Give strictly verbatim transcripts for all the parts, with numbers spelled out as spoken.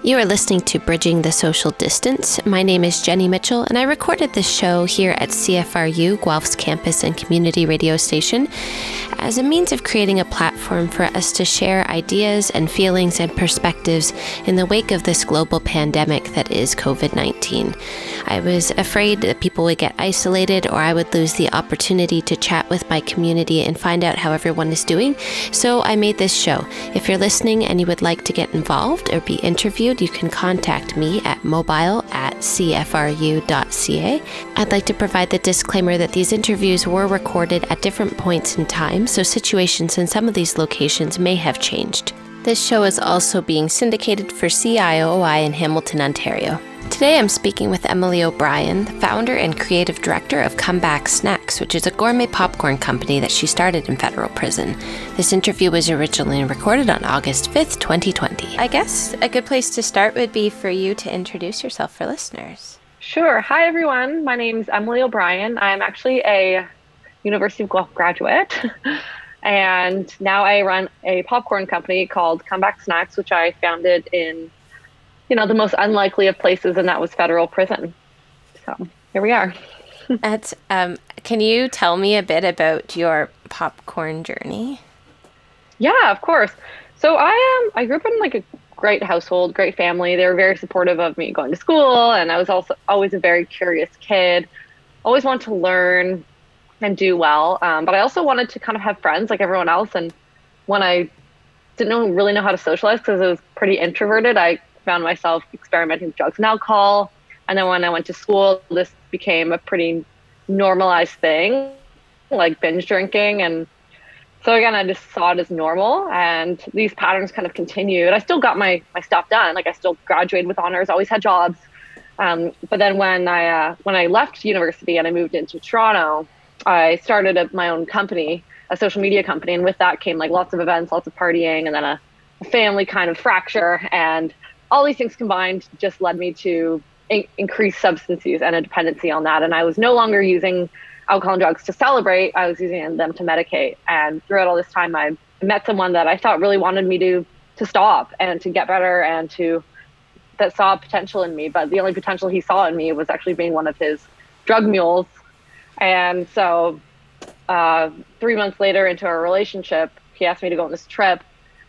You are listening to Bridging the Social Distance. My name is Jenny Mitchell, and I recorded this show here at C F R U, Guelph's campus and community radio station, as a means of creating a platform for us to share ideas and feelings and perspectives in the wake of this global pandemic that is covid nineteen. I was afraid that people would get isolated or I would lose the opportunity to chat with my community and find out how everyone is doing, so I made this show. If you're listening and you would like to get involved or be interviewed, you can contact me at mobile at c f r u dot c a. I'd like to provide the disclaimer that these interviews were recorded at different points in time, so situations in some of these locations may have changed. This show is also being syndicated for C I O I in Hamilton, Ontario. Today I'm speaking with Emily O'Brien, the founder and creative director of Comeback Snacks, which is a gourmet popcorn company that she started in federal prison. This interview was originally recorded on August fifth, twenty twenty. I guess a good place to start would be for you to introduce yourself for listeners. Sure. Hi, everyone. My name's Emily O'Brien. I'm actually a University of Guelph graduate, and now I run a popcorn company called Comeback Snacks, which I founded in you know, the most unlikely of places, and that was federal prison. So here we are. That's, um, can you tell me a bit about your popcorn journey? Yeah, of course. So I um, I grew up in like a great household, great family. They were very supportive of me going to school, and I was also always a very curious kid. Always wanted to learn and do well, um, but I also wanted to kind of have friends like everyone else. And when I didn't know, really know how to socialize because I was pretty introverted, I found myself experimenting with drugs and alcohol. And then when I went to school, this became a pretty normalized thing, like binge drinking. And so again, I just saw it as normal, and these patterns kind of continued. I still got my, my stuff done. Like I still graduated with honors, always had jobs. Um, but then when I, uh, when I left university and I moved into Toronto, I started a, my own company, a social media company. And with that came like lots of events, lots of partying, and then a, a family kind of fracture. And all these things combined just led me to in- increase substance use and a dependency on that. And I was no longer using alcohol and drugs to celebrate. I was using them to medicate. And throughout all this time, I met someone that I thought really wanted me to to stop and to get better, and to that saw potential in me. But the only potential he saw in me was actually being one of his drug mules. And so uh, three months later into our relationship, he asked me to go on this trip.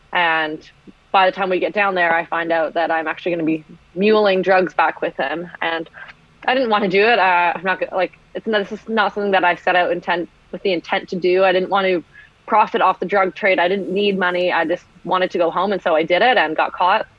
And by the time we get down there, I find out that I'm actually going to be muling drugs back with him. And I didn't want to do it. Uh, I'm not like, it's not, this is not something that I set out intent with the intent to do. I didn't want to profit off the drug trade. I didn't need money. I just wanted to go home. And so I did it and got caught.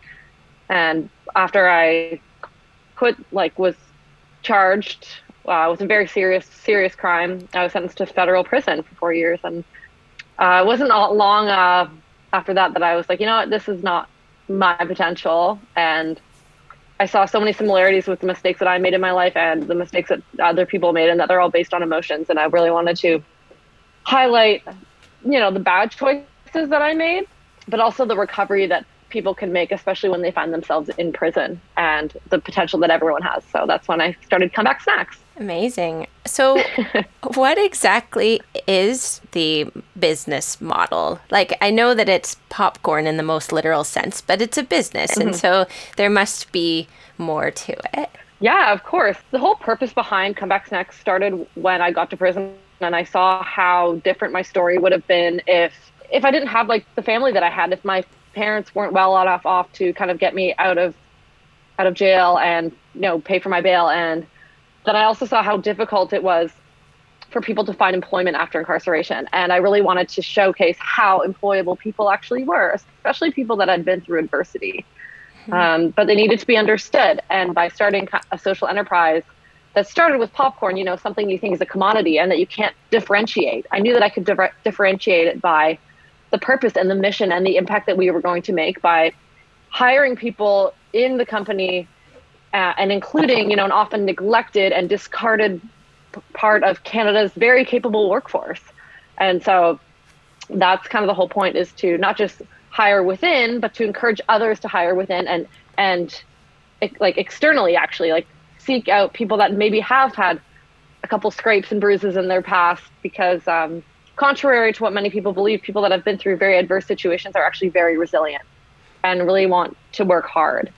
And after I quit, like was charged uh, with a very serious, serious crime, I was sentenced to federal prison for four years. And uh, it wasn't long, uh, after that that I was like, you know what, this is not my potential. And I saw so many similarities with the mistakes that I made in my life and the mistakes that other people made, and that they're all based on emotions. And I really wanted to highlight, you know, the bad choices that I made, but also the recovery that people can make, especially when they find themselves in prison, and the potential that everyone has. So that's when I started Comeback Snacks. Amazing. So what exactly is the business model? Like, I know that it's popcorn in the most literal sense, but it's a business. Mm-hmm. And so there must be more to it. Yeah, of course. The whole purpose behind Comeback Snacks started when I got to prison, and I saw how different my story would have been if if I didn't have like the family that I had, if my parents weren't well enough off to kind of get me out of out of jail and, you know, pay for my bail. And then I also saw how difficult it was for people to find employment after incarceration. And I really wanted to showcase how employable people actually were, especially people that had been through adversity. Mm-hmm. Um, but they needed to be understood. And by starting a social enterprise that started with popcorn, you know, something you think is a commodity and that you can't differentiate, I knew that I could di- differentiate it by the purpose and the mission and the impact that we were going to make by hiring people in the company uh, and including, you know, an often neglected and discarded p- part of Canada's very capable workforce. And so that's kind of the whole point, is to not just hire within, but to encourage others to hire within, and, and like externally, actually, like seek out people that maybe have had a couple scrapes and bruises in their past, because um, contrary to what many people believe, people that have been through very adverse situations are actually very resilient and really want to work hard.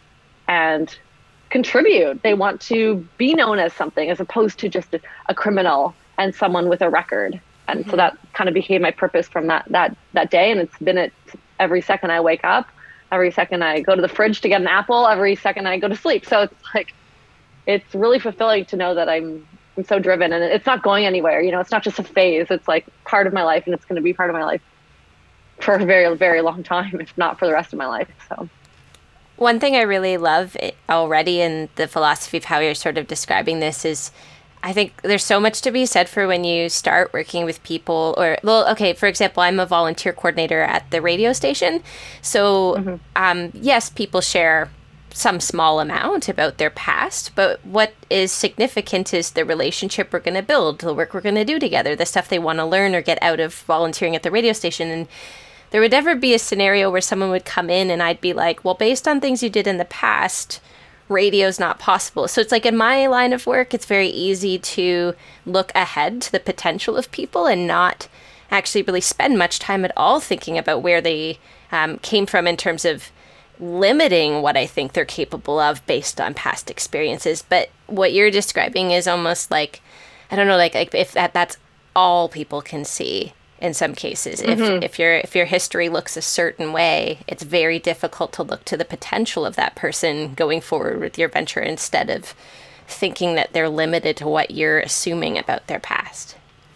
and contribute. They want to be known as something as opposed to just a, a criminal and someone with a record. And mm-hmm. so that kind of became my purpose from that, that, that day. And it's been it every second I wake up, every second I go to the fridge to get an apple, every second I go to sleep. So it's like, it's really fulfilling to know that I'm, I'm so driven, and it's not going anywhere. You know, it's not just a phase. It's like part of my life, and it's going to be part of my life for a very, very long time, if not for the rest of my life. So. One thing I really love already in the philosophy of how you're sort of describing this is, I think there's so much to be said for when you start working with people or, well, okay, for example, I'm a volunteer coordinator at the radio station. So, mm-hmm. um, yes, people share some small amount about their past, but what is significant is the relationship we're going to build, the work we're going to do together, the stuff they want to learn or get out of volunteering at the radio station. And there would never be a scenario where someone would come in and I'd be like, well, based on things you did in the past, radio's not possible. So it's like in my line of work, it's very easy to look ahead to the potential of people and not actually really spend much time at all thinking about where they um, came from in terms of limiting what I think they're capable of based on past experiences. But what you're describing is almost like, I don't know, like, like if that that's all people can see in some cases. Mm-hmm. If if your if your history looks a certain way, it's very difficult to look to the potential of that person going forward with your venture instead of thinking that they're limited to what you're assuming about their past.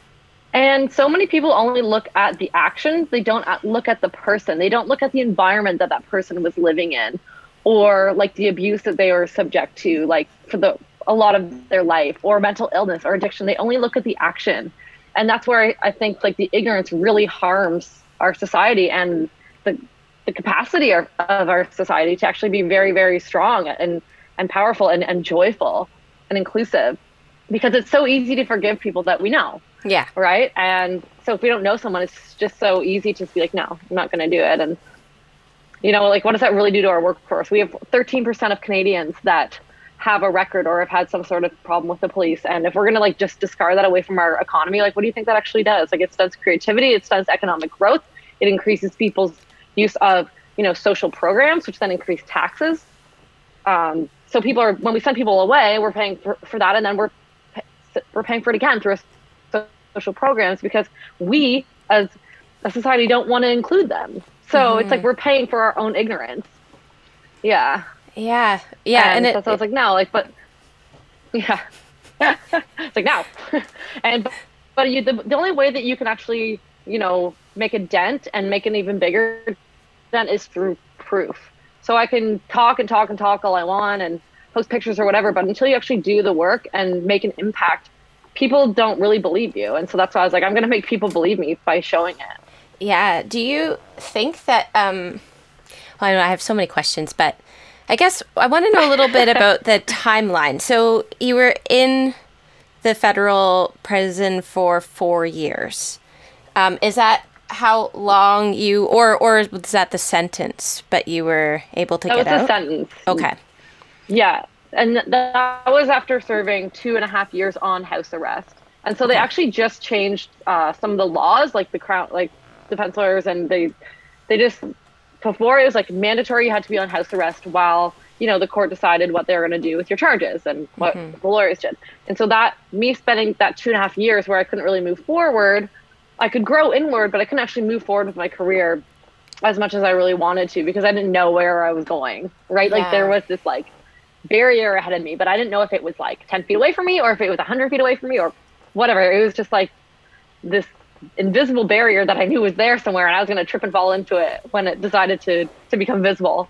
And so many people only look at the actions. They don't look at the person. They don't look at the environment that that person was living in, or like the abuse that they were subject to, like for the a lot of their life, or mental illness or addiction. They only look at the action. And that's where I, I think like the ignorance really harms our society and the the capacity of, of our society to actually be very, very strong and, and powerful and, and joyful and inclusive, because it's so easy to forgive people that we know. Yeah. Right. And so if we don't know someone, it's just so easy to be like, no, I'm not going to do it. And, you know, like, what does that really do to our workforce? We have thirteen percent of Canadians that have a record or have had some sort of problem with the police. And if we're going to like just discard that away from our economy, like, what do you think that actually does? Like, it stunts creativity, it stunts economic growth, it increases people's use of, you know, social programs, which then increase taxes. Um, so people are, when we send people away, we're paying for, for that. And then we're, we're paying for it again through a social programs, because we as a society don't want to include them. So mm-hmm. it's like we're paying for our own ignorance. Yeah. Yeah. Yeah. And, and it, so I was like, no, like, but yeah, it's like, no. and, but you, the, the only way that you can actually, you know, make a dent and make an even bigger dent is through proof. So I can talk and talk and talk all I want and post pictures or whatever, but until you actually do the work and make an impact, people don't really believe you. And so that's why I was like, I'm going to make people believe me by showing it. Yeah. Do you think that, um, well, I know I have so many questions, but I guess I want to know a little bit about the timeline. So you were in the federal prison for four years. Um, is that how long you, or, or was that the sentence, but you were able to that get out? That was the sentence. Okay. Yeah. And that was after serving two and a half years on house arrest. And so okay. they actually just changed uh, some of the laws, like the crown, like defense lawyers, and they, they just, before it was like mandatory, you had to be on house arrest while, you know, the court decided what they were going to do with your charges and what mm-hmm. the lawyers did. And so that, me spending that two and a half years where I couldn't really move forward, I could grow inward, but I couldn't actually move forward with my career as much as I really wanted to, because I didn't know where I was going, right? Yeah. Like there was this like barrier ahead of me, but I didn't know if it was like ten feet away from me or if it was one hundred feet away from me or whatever. It was just like this invisible barrier that I knew was there somewhere, and I was going to trip and fall into it when it decided to to become visible.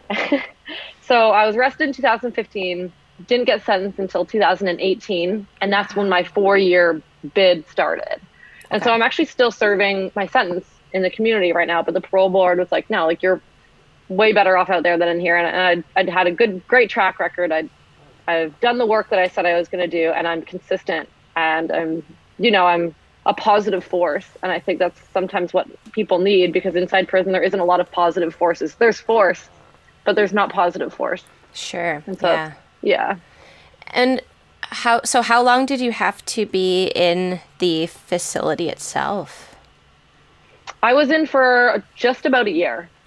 So I was arrested in two thousand fifteen, didn't get sentenced until two thousand eighteen, and that's when my four-year bid started. And okay. so I'm actually still serving my sentence in the community right now, but the parole board was like, no, like you're way better off out there than in here. And, and I'd, I'd had a good, great track record. I'd, I've done the work that I said I was going to do, and I'm consistent, and I'm, you know, I'm a positive force. And I think that's sometimes what people need, because inside prison, there isn't a lot of positive forces. There's force, but there's not positive force. Sure. And so, yeah. Yeah. And how, so how long did you have to be in the facility itself? I was in for just about a year.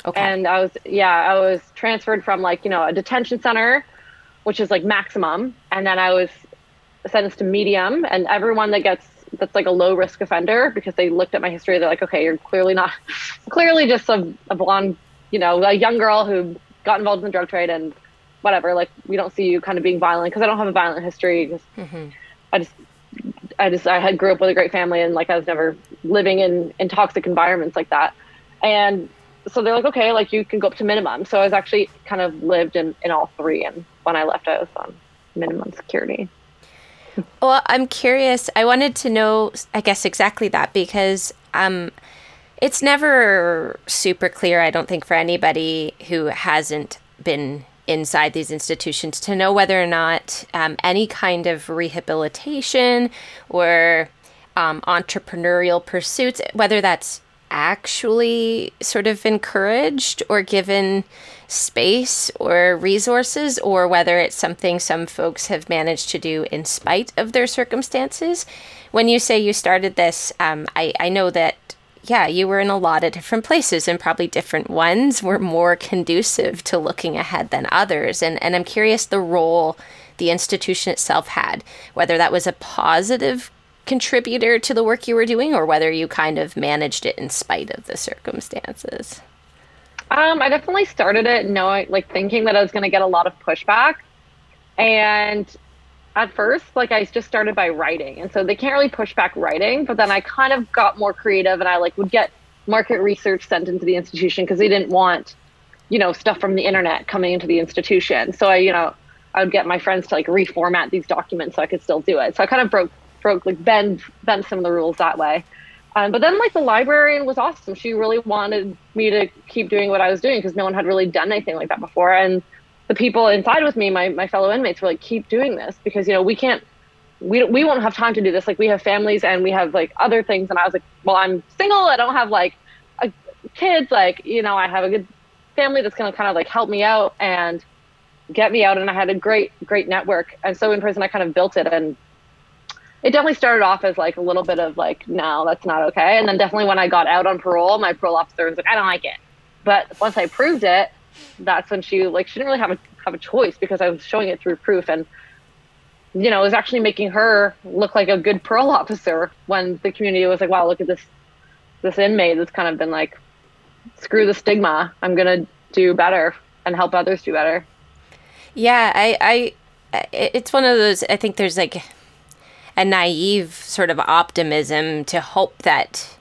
Okay. And I was, yeah, I was transferred from like, you know, a detention center, which is like maximum. And then I was sentenced to medium, and everyone that gets, that's like a low risk offender, because they looked at my history. They're like, okay, you're clearly not, clearly just a, a blonde, you know, a young girl who got involved in the drug trade and whatever. Like, we don't see you kind of being violent, because I don't have a violent history. Just, mm-hmm. I just, I just, I had grew up with a great family, and like, I was never living in, in toxic environments like that. And so they're like, okay, like you can go up to minimum. So I was actually kind of lived in, in all three. And when I left, I was on minimum security. Well, I'm curious. I wanted to know, I guess, exactly that, because um, it's never super clear, I don't think, for anybody who hasn't been inside these institutions to know whether or not um, any kind of rehabilitation or um, entrepreneurial pursuits, whether that's actually sort of encouraged or given space or resources, or whether it's something some folks have managed to do in spite of their circumstances. When you say you started this, um, I, I know that, yeah, you were in a lot of different places, and probably different ones were more conducive to looking ahead than others. And, and I'm curious the role the institution itself had, whether that was a positive contributor to the work you were doing, or whether you kind of managed it in spite of the circumstances. Um, I definitely started it knowing, like, thinking that I was going to get a lot of pushback. And at first, like, I just started by writing. And so they can't really push back writing, but then I kind of got more creative, and I like would get market research sent into the institution, because they didn't want, you know, stuff from the internet coming into the institution. So I, you know, I would get my friends to like reformat these documents so I could still do it. So I kind of broke broke like bend bend some of the rules that way. Um, but then like the librarian was awesome. She really wanted me to keep doing what I was doing, because no one had really done anything like that before. And the people inside with me, my my fellow inmates, were like, keep doing this, because, you know, we can't, we we won't have time to do this. Like, we have families and we have like other things. And I was like, well, I'm single. I don't have like a, kids. Like, you know, I have a good family that's going to kind of like help me out and get me out. And I had a great, great network. And so in prison, I kind of built it. And it definitely started off as like a little bit of like, no, that's not okay. And then definitely when I got out on parole, my parole officer was like, I don't like it. But once I proved it, that's when she like, she didn't really have a, have a choice, because I was showing it through proof. And, you know, it was actually making her look like a good parole officer, when the community was like, wow, look at this, this inmate that's kind of been like, screw the stigma. I'm going to do better and help others do better. Yeah. I, I, it's one of those, I think there's like a naive sort of optimism to hope that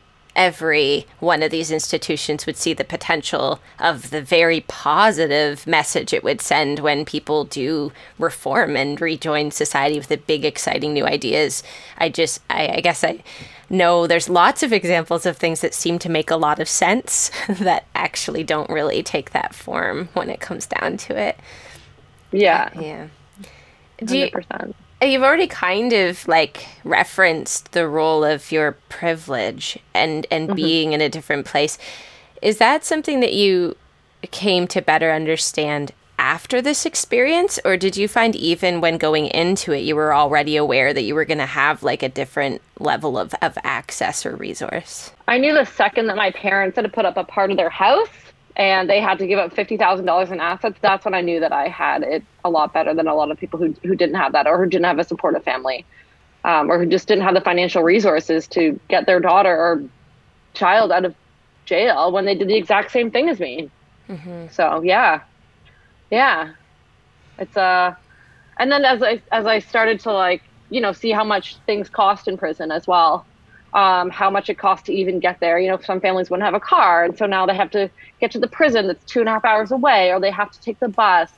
every one of these institutions would see the potential of the very positive message it would send when people do reform and rejoin society with the big, exciting new ideas. I just, I, I guess I know there's lots of examples of things that seem to make a lot of sense that actually don't really take that form when it comes down to it. Yeah. Yeah. Do you, one hundred percent. You've already kind of like referenced the role of your privilege and, and mm-hmm. being in a different place. Is that something that you came to better understand after this experience? Or did you find even when going into it, you were already aware that you were going to have like a different level of, of access or resource? I knew the second that my parents had to put up a part of their house and they had to give up fifty thousand dollars in assets, that's when I knew that I had it a lot better than a lot of people who who didn't have that, or who didn't have a supportive family, um, or who just didn't have the financial resources to get their daughter or child out of jail when they did the exact same thing as me. Mm-hmm. So yeah, yeah, it's uh, and then as I as I started to like you know see how much things cost in prison as well. Um, how much it costs to even get there. You know, some families wouldn't have a car, and so now they have to get to the prison that's two and a half hours away, or they have to take the bus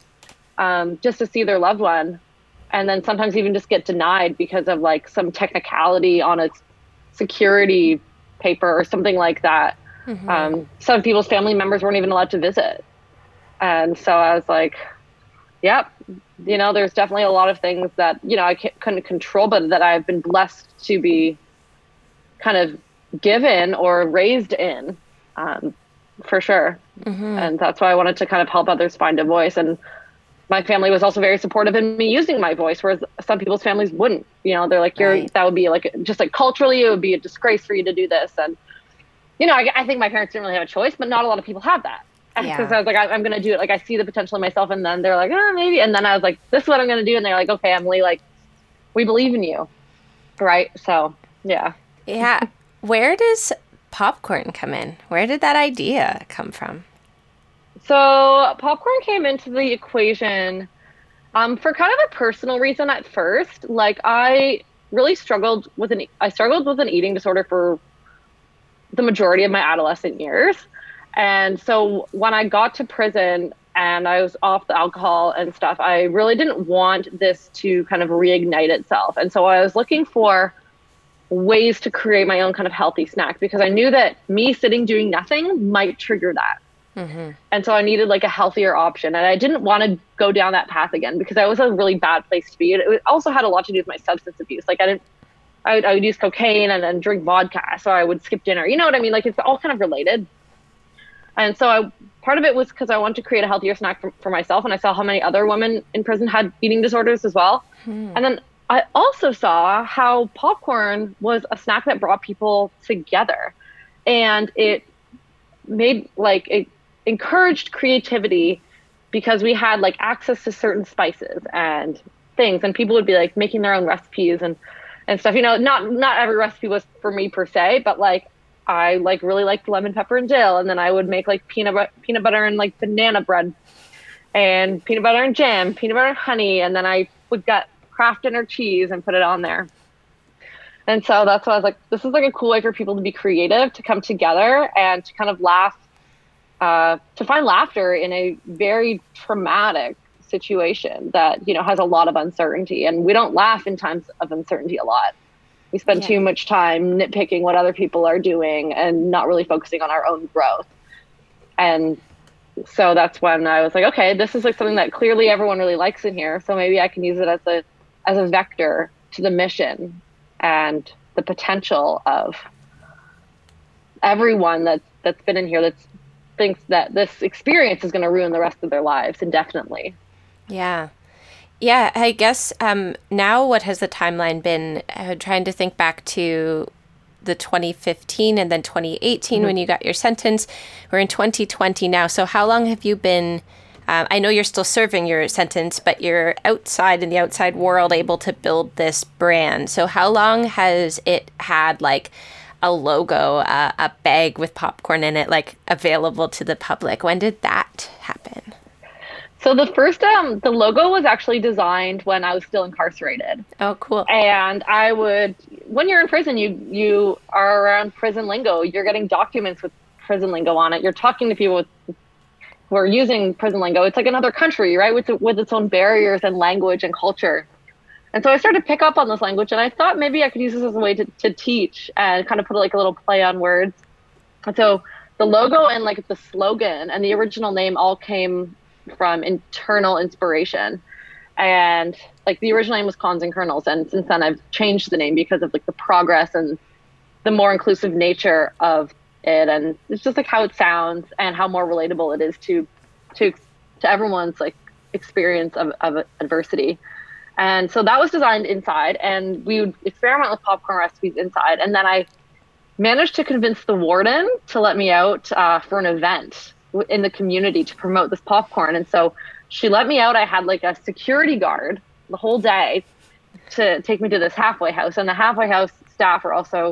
um, just to see their loved one. And then sometimes even just get denied because of like some technicality on a security paper or something like that. Mm-hmm. Um, some people's family members weren't even allowed to visit. And so I was like, yep, you know, there's definitely a lot of things that, you know, I couldn't control, but that I've been blessed to be kind of given or raised in, um, for sure. Mm-hmm. And that's why I wanted to kind of help others find a voice. And my family was also very supportive in me using my voice, whereas some people's families wouldn't. You know, they're like, "You're right. That would be like, just like culturally, it would be a disgrace for you to do this." And you know, I, I think my parents didn't really have a choice, but not a lot of people have that. Because Yeah. I was like, I, I'm going to do it. Like, I see the potential in myself. And then they're like, oh, maybe. And then I was like, this is what I'm going to do. And they're like, okay, Emily, like, we believe in you. Right. So, yeah. Yeah. Where does popcorn come in? Where did that idea come from? So popcorn came into the equation um, for kind of a personal reason at first. Like, I really struggled with an, I struggled with an eating disorder for the majority of my adolescent years. And so when I got to prison and I was off the alcohol and stuff, I really didn't want this to kind of reignite itself. And so I was looking for ways to create my own kind of healthy snack, because I knew that me sitting doing nothing might trigger that. Mm-hmm. And so I needed like a healthier option. And I didn't want to go down that path again, because that was a really bad place to be. It also had a lot to do with my substance abuse. Like I didn't, I would, I would use cocaine and then drink vodka. So I would skip dinner. You know what I mean? Like, it's all kind of related. And so I, part of it was because I wanted to create a healthier snack for, for myself. And I saw how many other women in prison had eating disorders as well. Hmm. And then I also saw how popcorn was a snack that brought people together. And it made like, it encouraged creativity, because we had like access to certain spices and things. And people would be like making their own recipes and, and stuff. You know, not, not every recipe was for me per se, but like, I like really liked lemon pepper and dill, and then I would make like peanut butter, peanut butter and like banana bread, and peanut butter and jam, peanut butter and honey, and then I would get Kraft Dinner cheese and put it on there. And so that's why I was like, this is like a cool way for people to be creative, to come together and to kind of laugh, uh, to find laughter in a very traumatic situation that, you know, has a lot of uncertainty, and we don't laugh in times of uncertainty a lot. We spend yeah. too much time nitpicking what other people are doing and not really focusing on our own growth. And so that's when I was like, okay, this is like something that clearly everyone really likes in here. So maybe I can use it as a, as a vector to the mission and the potential of everyone that's, that's been in here that thinks that this experience is going to ruin the rest of their lives indefinitely. Yeah. Yeah, I guess um, now what has the timeline been? Uh, trying to think back to the twenty fifteen and then twenty eighteen mm-hmm. when you got your sentence. We're in twenty twenty now. So how long have you been, uh, I know you're still serving your sentence, but you're outside in the outside world able to build this brand. So how long has it had like a logo, uh, a bag with popcorn in it, like available to the public? When did that happen? So the first, um, the logo was actually designed when I was still incarcerated. Oh, cool. And I would, when you're in prison, you, you are around prison lingo. You're getting documents with prison lingo on it. You're talking to people with, who are using prison lingo. It's like another country, right? With, with its own barriers and language and culture. And so I started to pick up on this language, and I thought maybe I could use this as a way to, to teach and kind of put like a little play on words. And so the logo and like the slogan and the original name all came from internal inspiration. And like the original name was Cons and Kernels, and since then I've changed the name because of like the progress and the more inclusive nature of it, and it's just like how it sounds and how more relatable it is to to to everyone's like experience of, of adversity. And so that was designed inside, and we would experiment with popcorn recipes inside, and then I managed to convince the warden to let me out uh, for an event in the community to promote this popcorn. And so she let me out. I had like a security guard the whole day to take me to this halfway house, and the halfway house staff are also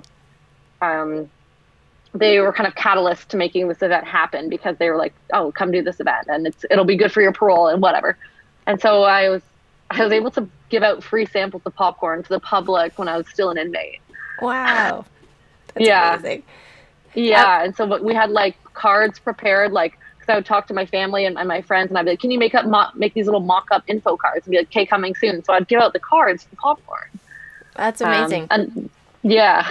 um they were kind of catalysts to making this event happen, because they were like, oh, come do this event and it's it'll be good for your parole and whatever. And so I was I was able to give out free samples of popcorn to the public when I was still an inmate. Wow. That's yeah amazing. Yeah, and so we had like cards prepared, like, because I would talk to my family and, and my friends, and I'd be like, can you make up mo- make these little mock-up info cards and be like, okay, coming soon. So I'd give out the cards for popcorn. That's amazing. Um, and yeah.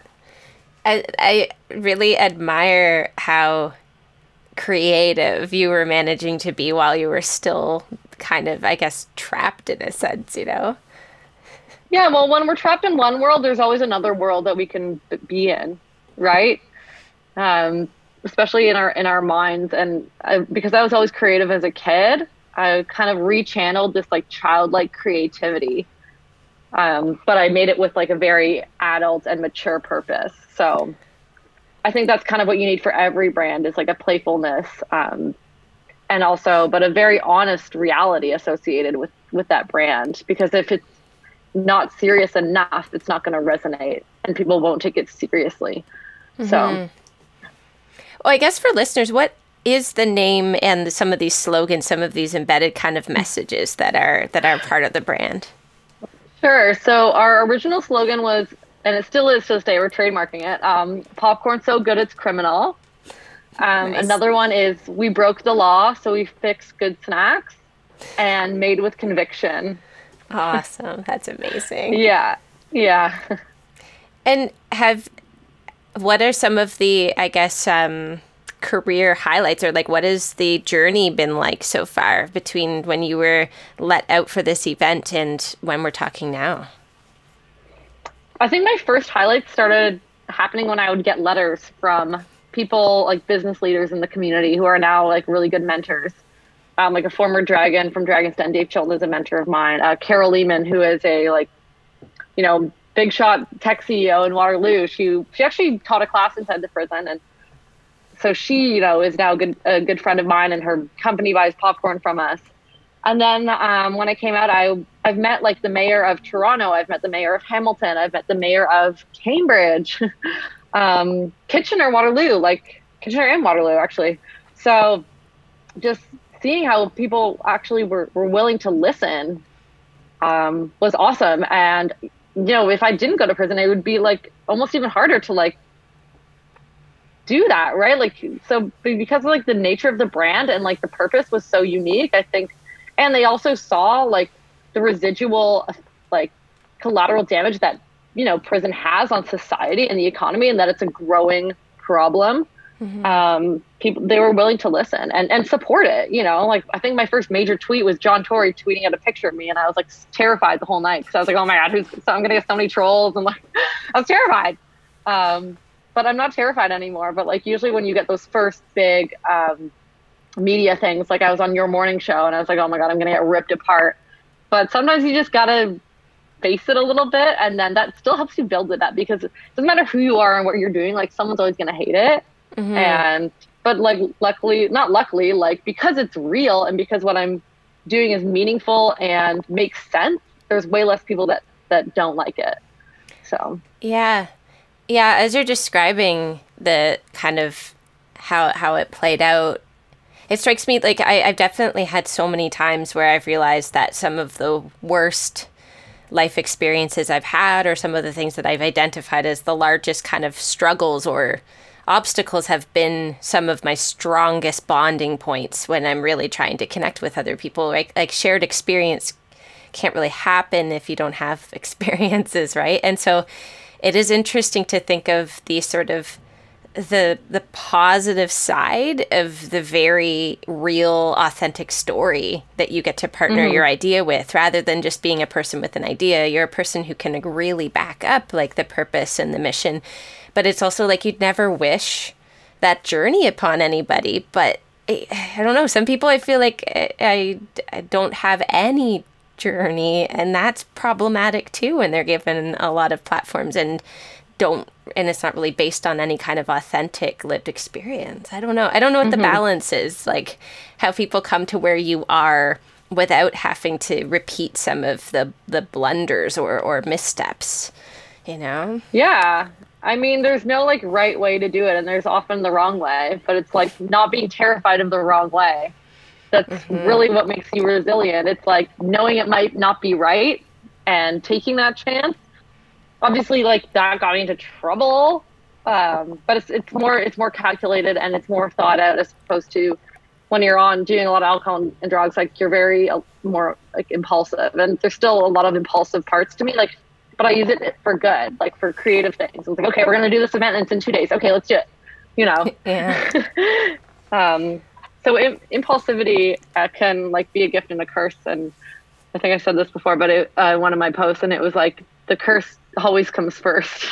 I I really admire how creative you were managing to be while you were still kind of, I guess, trapped in a sense, you know? Yeah, well, when we're trapped in one world, there's always another world that we can be in, right? Um, especially in our in our minds. And I, because I was always creative as a kid, I kind of rechanneled this like childlike creativity, um, but I made it with like a very adult and mature purpose. So I think that's kind of what you need for every brand, is like a playfulness, um, and also, but a very honest reality associated with, with that brand. Because if it's not serious enough, it's not going to resonate and people won't take it seriously. Mm-hmm. So, well, I guess for listeners, what is the name and some of these slogans, some of these embedded kind of messages that are that are part of the brand? Sure. So our original slogan was, and it still is to this day, we're trademarking it, um, popcorn so good it's criminal. Um, nice. Another one is, we broke the law, so we fixed good snacks, and made with conviction. Awesome. That's amazing. Yeah. Yeah. And have, what are some of the, I guess, um, career highlights, or like what has the journey been like so far between when you were let out for this event and when we're talking now? I think my first highlights started happening when I would get letters from people, like business leaders in the community who are now like really good mentors. Um, like a former Dragon from Dragon's Den, Dave Chilton, is a mentor of mine. Uh, Carol Lehman, who is a like, you know, big shot tech C E O in Waterloo. She she actually taught a class inside the prison, and so she, you know, is now a good, a good friend of mine, and her company buys popcorn from us. And then um, when I came out, I, I've met like the mayor of Toronto. I've met the mayor of Hamilton. I've met the mayor of Cambridge, um, Kitchener, Waterloo, like Kitchener and Waterloo, actually. So just seeing how people actually were, were willing to listen um, was awesome. And, you know, if I didn't go to prison, it would be like almost even harder to like do that, right? Like, so because of like the nature of the brand and like the purpose was so unique, I think, and they also saw like the residual like collateral damage that, you know, prison has on society and the economy, and that it's a growing problem. Mm-hmm. Um, people, they were willing to listen and, and support it, you know, like I think my first major tweet was John Tory tweeting out a picture of me, and I was like terrified the whole night because I was like, oh my God, who's, so I'm going to get so many trolls, and like, I was terrified. Um, but I'm not terrified anymore. But like usually when you get those first big um, media things, like I was on Your Morning Show and I was like, oh my God, I'm going to get ripped apart. But sometimes you just got to face it a little bit, and then that still helps you build it up, because it doesn't matter who you are and what you're doing, like someone's always going to hate it. Mm-hmm. And but like luckily, not luckily, like because it's real and because what I'm doing is meaningful and makes sense, there's way less people that that don't like it. So yeah. Yeah, as you're describing the kind of how how it played out, it strikes me like I, I've definitely had so many times where I've realized that some of the worst life experiences I've had, or some of the things that I've identified as the largest kind of struggles or obstacles, have been some of my strongest bonding points when I'm really trying to connect with other people. Like, like shared experience can't really happen if you don't have experiences, right? And so it is interesting to think of the sort of the the positive side of the very real, authentic story that you get to partner mm-hmm. your idea with, rather than just being a person with an idea. You're a person who can really back up like the purpose and the mission. But it's also like you'd never wish that journey upon anybody. But I, I don't know, some people I feel like I, I don't have any journey, and that's problematic too when they're given a lot of platforms and don't, and it's not really based on any kind of authentic lived experience. I don't know. I don't know what mm-hmm. the balance is, like how people come to where you are without having to repeat some of the, the blunders or, or missteps, you know? Yeah. I mean, there's no like right way to do it, and there's often the wrong way, but it's like not being terrified of the wrong way. That's mm-hmm. really what makes you resilient. It's like knowing it might not be right and taking that chance. Obviously, like that got me into trouble, um, but it's it's more it's more calculated and it's more thought out, as opposed to when you're on doing a lot of alcohol and drugs. Like you're very uh, more like impulsive, and there's still a lot of impulsive parts to me. Like, but I use it for good, like for creative things. It's like, okay, we're gonna do this event and it's in two days. Okay, let's do it. You know. Yeah. um. So im- impulsivity uh, can like be a gift and a curse, and I think I said this before, but it, uh, one of my posts, and it was like the curse always comes first.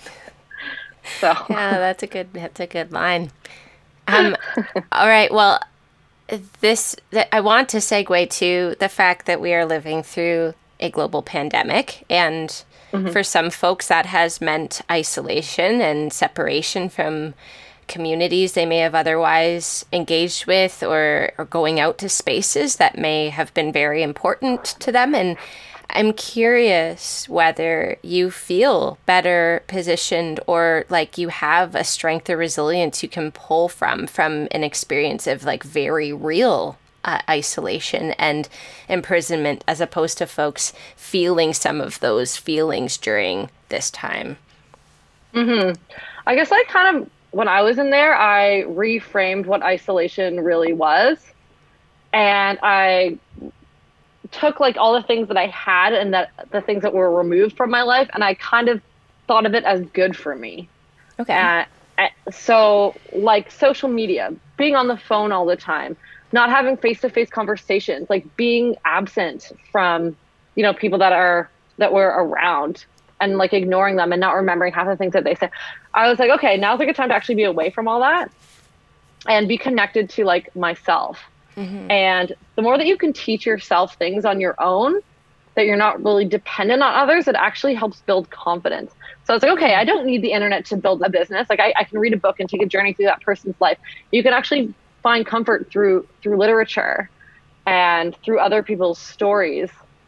So yeah, that's a good that's a good line. Um, all right, well, this th- I want to segue to the fact that we are living through a global pandemic. And mm-hmm. for some folks, that has meant isolation and separation from communities they may have otherwise engaged with, or, or going out to spaces that may have been very important to them. And I'm curious whether you feel better positioned, or like you have a strength or resilience you can pull from, from an experience of like very real uh, isolation and imprisonment, as opposed to folks feeling some of those feelings during this time. Mm-hmm. I guess I kind of, when I was in there, I reframed what isolation really was. And I took like all the things that I had and that the things that were removed from my life, and I kind of thought of it as good for me. Okay. Uh, so like social media, being on the phone all the time, not having face-to-face conversations, like being absent from, you know, people that are, that were around, and like ignoring them and not remembering half the things that they said. I was like, okay, now's a good time to actually be away from all that and be connected to like myself. Mm-hmm. And the more that you can teach yourself things on your own, that you're not really dependent on others, it actually helps build confidence. So I was like, okay, I don't need the internet to build a business. Like I, I can read a book and take a journey through that person's life. You can actually find comfort through through literature and through other people's stories.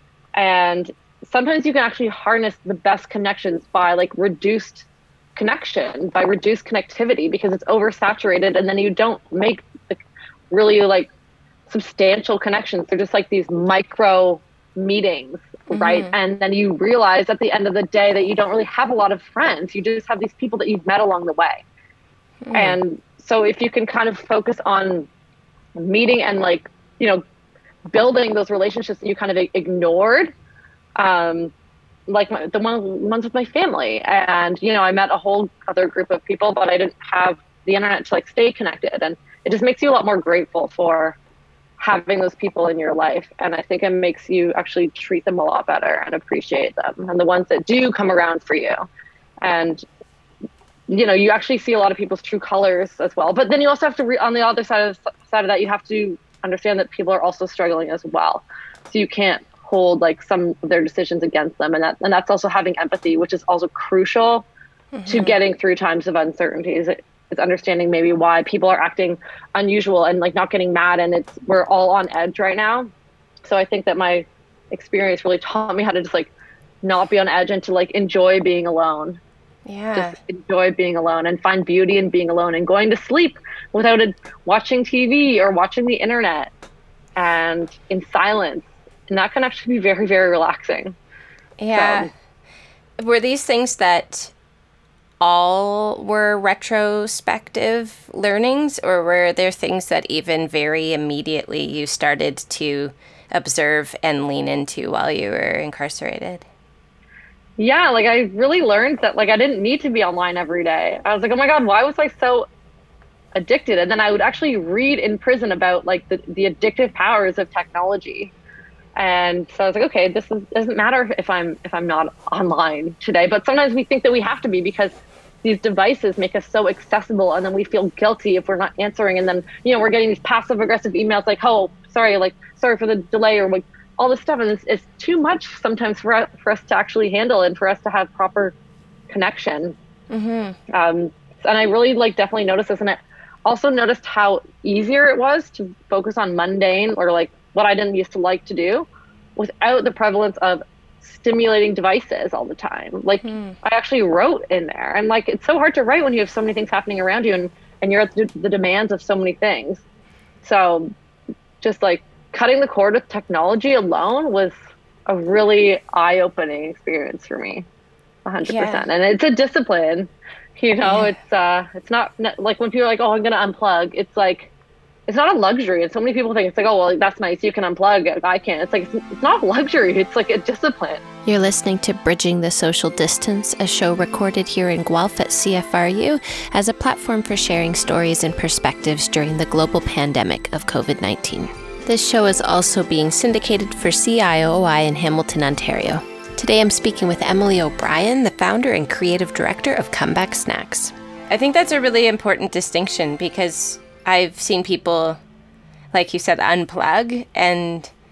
And sometimes you can actually harness the best connections by like reduced connection, by reduced connectivity, because it's oversaturated, and then you don't make the really like substantial connections. They're just like these micro meetings, mm-hmm. right? And then you realize at the end of the day that you don't really have a lot of friends. You just have these people that you've met along the way. Mm. And so if you can kind of focus on meeting and like, you know, building those relationships that you kind of ignored, um, like my, the one, ones with my family. And, you know, I met a whole other group of people, but I didn't have the internet to like stay connected. And it just makes you a lot more grateful for having those people in your life. And I think it makes you actually treat them a lot better and appreciate them, and the ones that do come around for you. And, you know, you actually see a lot of people's true colors as well. But then you also have to, re- on the other side of, side of that, you have to understand that people are also struggling as well. So you can't hold like some of their decisions against them. And that, and that's also having empathy, which is also crucial mm-hmm. to getting through times of uncertainties. It, it's understanding maybe why people are acting unusual and like not getting mad. And it's, we're all on edge right now. So I think that my experience really taught me how to just like not be on edge and to like enjoy being alone. Yeah. Just enjoy being alone and find beauty in being alone and going to sleep without a, watching T V or watching the internet, and in silence. And that can actually be very, very relaxing. Yeah. So, were these things that all were retrospective learnings, or were there things that even very immediately you started to observe and lean into while you were incarcerated? Yeah, like I really learned that like I didn't need to be online every day. I was like, oh my God, why was I so addicted? And then I would actually read in prison about like the, the addictive powers of technology. And so I was like, okay, this is, doesn't matter if I'm if I'm not online today. But sometimes we think that we have to be, because these devices make us so accessible, and then we feel guilty if we're not answering. And then, you know, we're getting these passive aggressive emails like, oh, sorry, like, sorry for the delay, or like all this stuff. And it's, it's too much sometimes for us, for us to actually handle and for us to have proper connection. Mm-hmm. Um, and I really like definitely noticed this. And I also noticed how easier it was to focus on mundane or like what I didn't used to like to do without the prevalence of stimulating devices all the time. Like mm. I actually wrote in there, and like, it's so hard to write when you have so many things happening around you, and, and you're at the, the demands of so many things. So just like cutting the cord with technology alone was a really eye-opening experience for me. A hundred percent. And it's a discipline, you know, yeah. it's, uh, it's not like when people are like, oh, I'm going to unplug. It's like, it's not a luxury. And so many people think it's like, oh, well, that's nice, you can unplug, I can't. It's like, it's, it's not a luxury. It's like a discipline. You're listening to Bridging the Social Distance, a show recorded here in Guelph at C F R U as a platform for sharing stories and perspectives during the global pandemic of covid nineteen. This show is also being syndicated for C I O I in Hamilton, Ontario. Today I'm speaking with Emily O'Brien, the founder and creative director of Comeback Snacks. I think that's a really important distinction, because I've seen people, like you said, unplug, and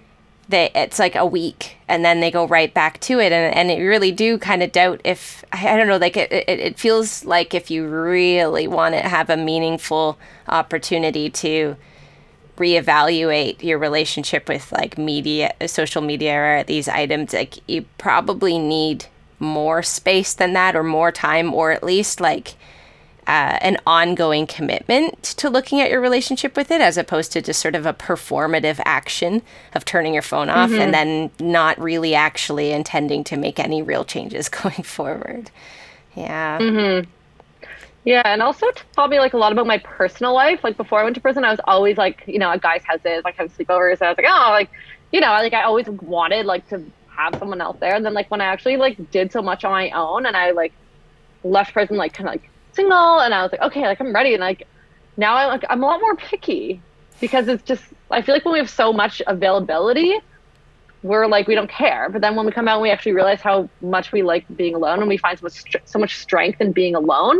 they it's like a week and then they go right back to it. And, and it really do kind of doubt if, I don't know, like it, it, it feels like if you really want to have a meaningful opportunity to reevaluate your relationship with like media, social media, or these items, like you probably need more space than that, or more time, or at least like Uh, an ongoing commitment to looking at your relationship with it, as opposed to just sort of a performative action of turning your phone off mm-hmm. and then not really actually intending to make any real changes going forward. Yeah. Mm-hmm. Yeah, and also taught me like a lot about my personal life. Like before I went to prison, I was always like, you know, at guys' houses, like having sleepovers. And I was like, oh, like, you know, like I always wanted like to have someone else there. And then like when I actually like did so much on my own and I like left prison, like kind of like single, and I was like, okay, like I'm ready. And like now I like I'm a lot more picky, because it's just, I feel like when we have so much availability, we're like, we don't care. But then when we come out and we actually realize how much we like being alone, and we find so much so much strength in being alone,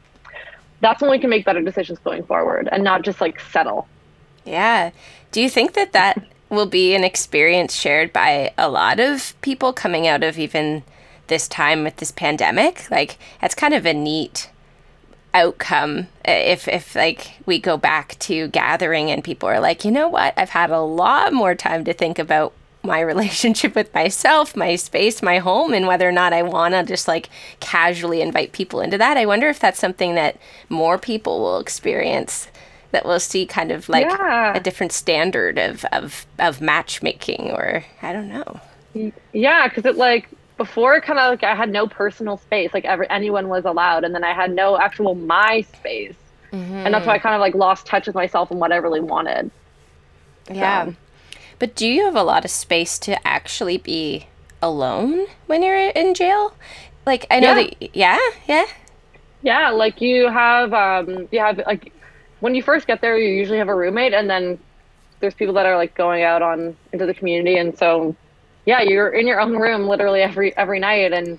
that's when we can make better decisions going forward and not just like settle. Yeah. Do you think that that will be an experience shared by a lot of people coming out of even this time with this pandemic? Like, that's kind of a neat outcome if if like we go back to gathering and people are like, you know what, I've had a lot more time to think about my relationship with myself, my space, my home, and whether or not I want to just like casually invite people into that. I wonder if that's something that more people will experience, that we'll see kind of like yeah. a different standard of, of, of matchmaking, or I don't know. Yeah, because it like before, kind of like I had no personal space, like ever anyone was allowed, and then I had no actual my space, mm-hmm. and that's why I kind of like lost touch with myself and what I really wanted. Yeah, so. But do you have a lot of space to actually be alone when you're in jail? Like I know yeah. that, yeah, yeah, yeah. Like you have, um, you have like when you first get there, you usually have a roommate, and then there's people that are like going out on into the community, and so. Yeah, you're in your own room literally every every night, and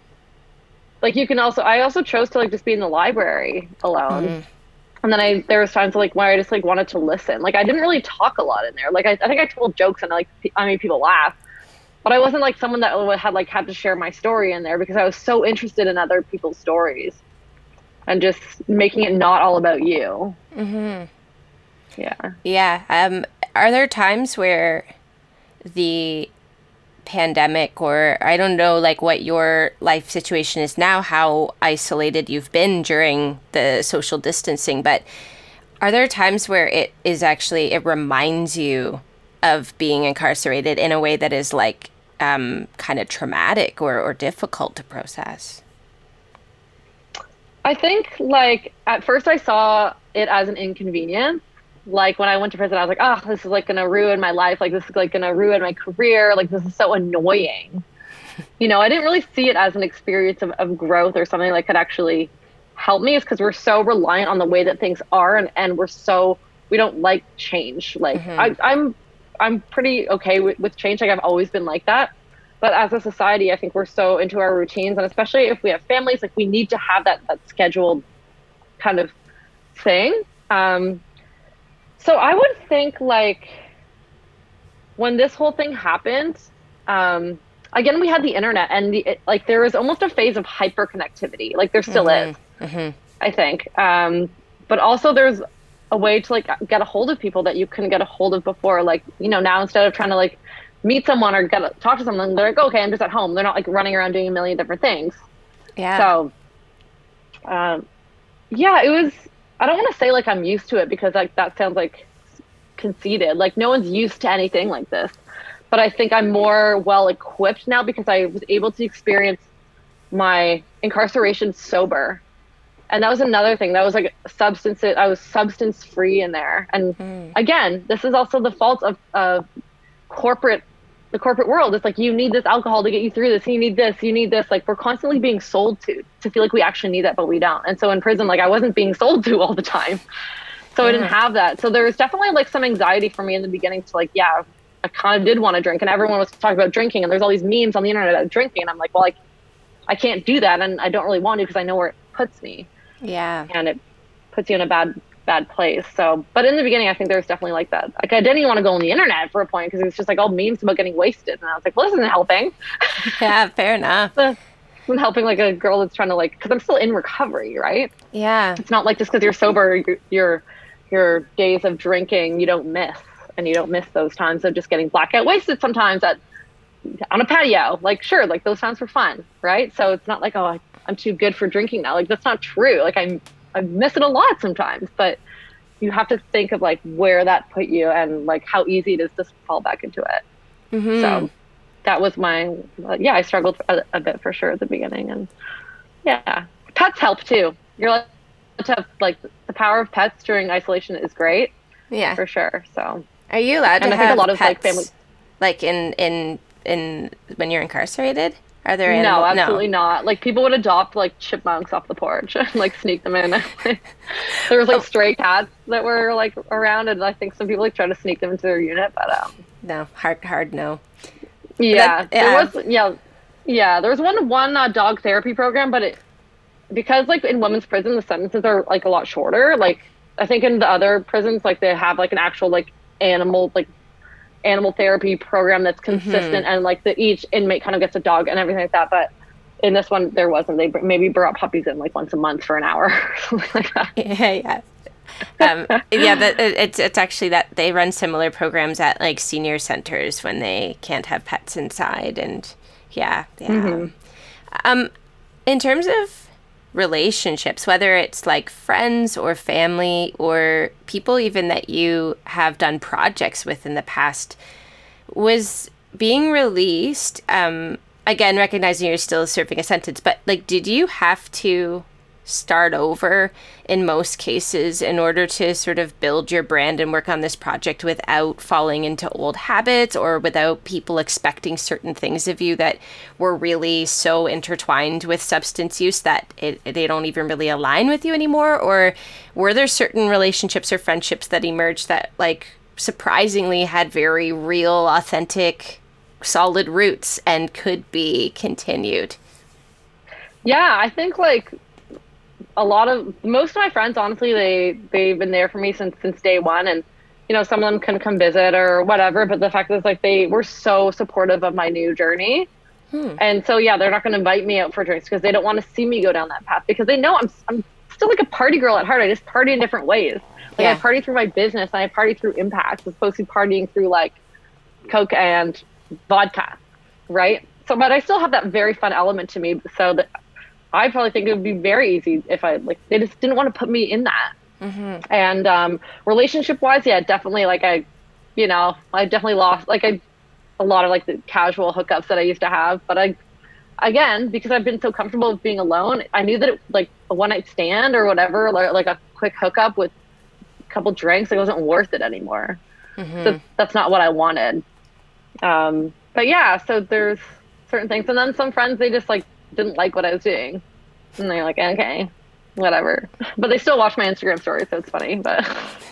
like you can also I also chose to like just be in the library alone. Mm. And then I there was times like where I just like wanted to listen. Like I didn't really talk a lot in there. Like I, I think I told jokes and like I made people laugh, but I wasn't like someone that had like had to share my story in there, because I was so interested in other people's stories and just making it not all about you. Mm-hmm. Yeah. Yeah. Um. Are there times where the pandemic, or I don't know like what your life situation is now, how isolated you've been during the social distancing, but are there times where it is actually, it reminds you of being incarcerated in a way that is like um, kind of traumatic or, or difficult to process? I think like at first I saw it as an inconvenience. Like when I went to prison, I was like, oh, this is like going to ruin my life. Like this is like going to ruin my career. Like this is so annoying. You know, I didn't really see it as an experience of, of growth or something that could actually help me. It's because we're so reliant on the way that things are, and, and we're so, we don't like change. Like mm-hmm. I, I'm, I'm pretty okay with, with change. Like I've always been like that. But as a society, I think we're so into our routines, and especially if we have families, like we need to have that, that scheduled kind of thing. Um, So I would think like when this whole thing happened, um, again, we had the internet, and the, it, like there was almost a phase of hyperconnectivity. Like there still mm-hmm. is, mm-hmm. I think. Um, but also there's a way to like get a hold of people that you couldn't get a hold of before. Like, you know, now instead of trying to like meet someone or get a, talk to someone, they're like, okay, I'm just at home. They're not like running around doing a million different things. Yeah. So, um, yeah, it was, I don't want to say like I'm used to it, because like that sounds like conceited. Like no one's used to anything like this. But I think I'm more well equipped now, because I was able to experience my incarceration sober. And that was another thing. That was like substance. I was substance free in there. And mm. again, this is also the fault of, of corporate, the corporate world. It's like, you need this alcohol to get you through this. You need this, you need this. Like we're constantly being sold to, to feel like we actually need that, but we don't. And so in prison, like I wasn't being sold to all the time. So yeah. I didn't have that. So there was definitely like some anxiety for me in the beginning to like, yeah, I kind of did want to drink, and everyone was talking about drinking, and there's all these memes on the internet about drinking. And I'm like, well, like I can't do that. And I don't really want to, because I know where it puts me. Yeah. And it puts you in a bad, bad place. So, but in the beginning, I think there was definitely like that. Like I didn't even want to go on the internet for a point because it was just like all memes about getting wasted. And I was like, well, this isn't helping. Yeah, fair enough. This isn't helping like a girl that's trying to like, because I'm still in recovery, right? Yeah. It's not like just because you're sober, your, your, your days of drinking, you don't miss. And you don't miss those times of just getting blackout wasted sometimes at on a patio. Like, sure, like those times were fun, right? So it's not like, oh, I, I'm too good for drinking now. Like, that's not true. Like, I'm, I miss it a lot sometimes, but you have to think of like where that put you and like how easy it is to fall back into it. Mm-hmm. So that was my, uh, yeah, I struggled a, a bit for sure at the beginning. And yeah, pets help too. You're like, to have, like the power of pets during isolation is great. Yeah, for sure. So are you allowed and to I think have a lot of pets, like family, like in in in when you're incarcerated? Are there animal- no, absolutely no. not. Like people would adopt like chipmunks off the porch and like sneak them in. There was like Oh. stray cats that were like around, and I think some people like try to sneak them into their unit, but um, No, hard, hard, no. yeah, That- there yeah. was yeah, yeah. There was one one uh, dog therapy program, but it because like in women's prison the sentences are like a lot shorter. Like I think in the other prisons like they have like an actual like animal like animal therapy program that's consistent, Mhm. and like the each inmate kind of gets a dog and everything like that. But in this one there wasn't. They br- maybe brought puppies in like once a month for an hour or something like that. Yeah, yeah. Um, yeah, that, it's it's actually that they run similar programs at like senior centers when they can't have pets inside, and yeah, yeah. Mhm. Um, in terms of relationships, whether it's like friends or family or people even that you have done projects with in the past, was being released, um, again, recognizing you're still serving a sentence, but like, did you have to start over in most cases in order to sort of build your brand and work on this project without falling into old habits or without people expecting certain things of you that were really so intertwined with substance use that it, they don't even really align with you anymore? Or were there certain relationships or friendships that emerged that like surprisingly had very real, authentic, solid roots and could be continued? Yeah, I think like a lot of most of my friends, honestly, they they've been there for me since since day one, and you know, some of them can come visit or whatever. But the fact is, like, they were so supportive of my new journey, hmm. and so yeah, they're not going to invite me out for drinks because they don't want to see me go down that path because they know I'm I'm still like a party girl at heart. I just party in different ways. Like yeah. I party through my business, and I party through impacts as opposed to partying through like Coke and vodka, right? So, but I still have that very fun element to me. So that I probably think it would be very easy if I like, they just didn't want to put me in that. Mm-hmm. And um, relationship wise, yeah, definitely. Like I, you know, I definitely lost like I, a lot of like the casual hookups that I used to have. But I, again, because I've been so comfortable with being alone, I knew that it, like a one night stand or whatever, like, like a quick hookup with a couple drinks, like, it wasn't worth it anymore. Mm-hmm. So that's not what I wanted. Um, but yeah, so there's certain things. And then some friends, they just like, didn't like what I was doing, and they're like, okay, whatever, but they still watch my Instagram stories, so it's funny. But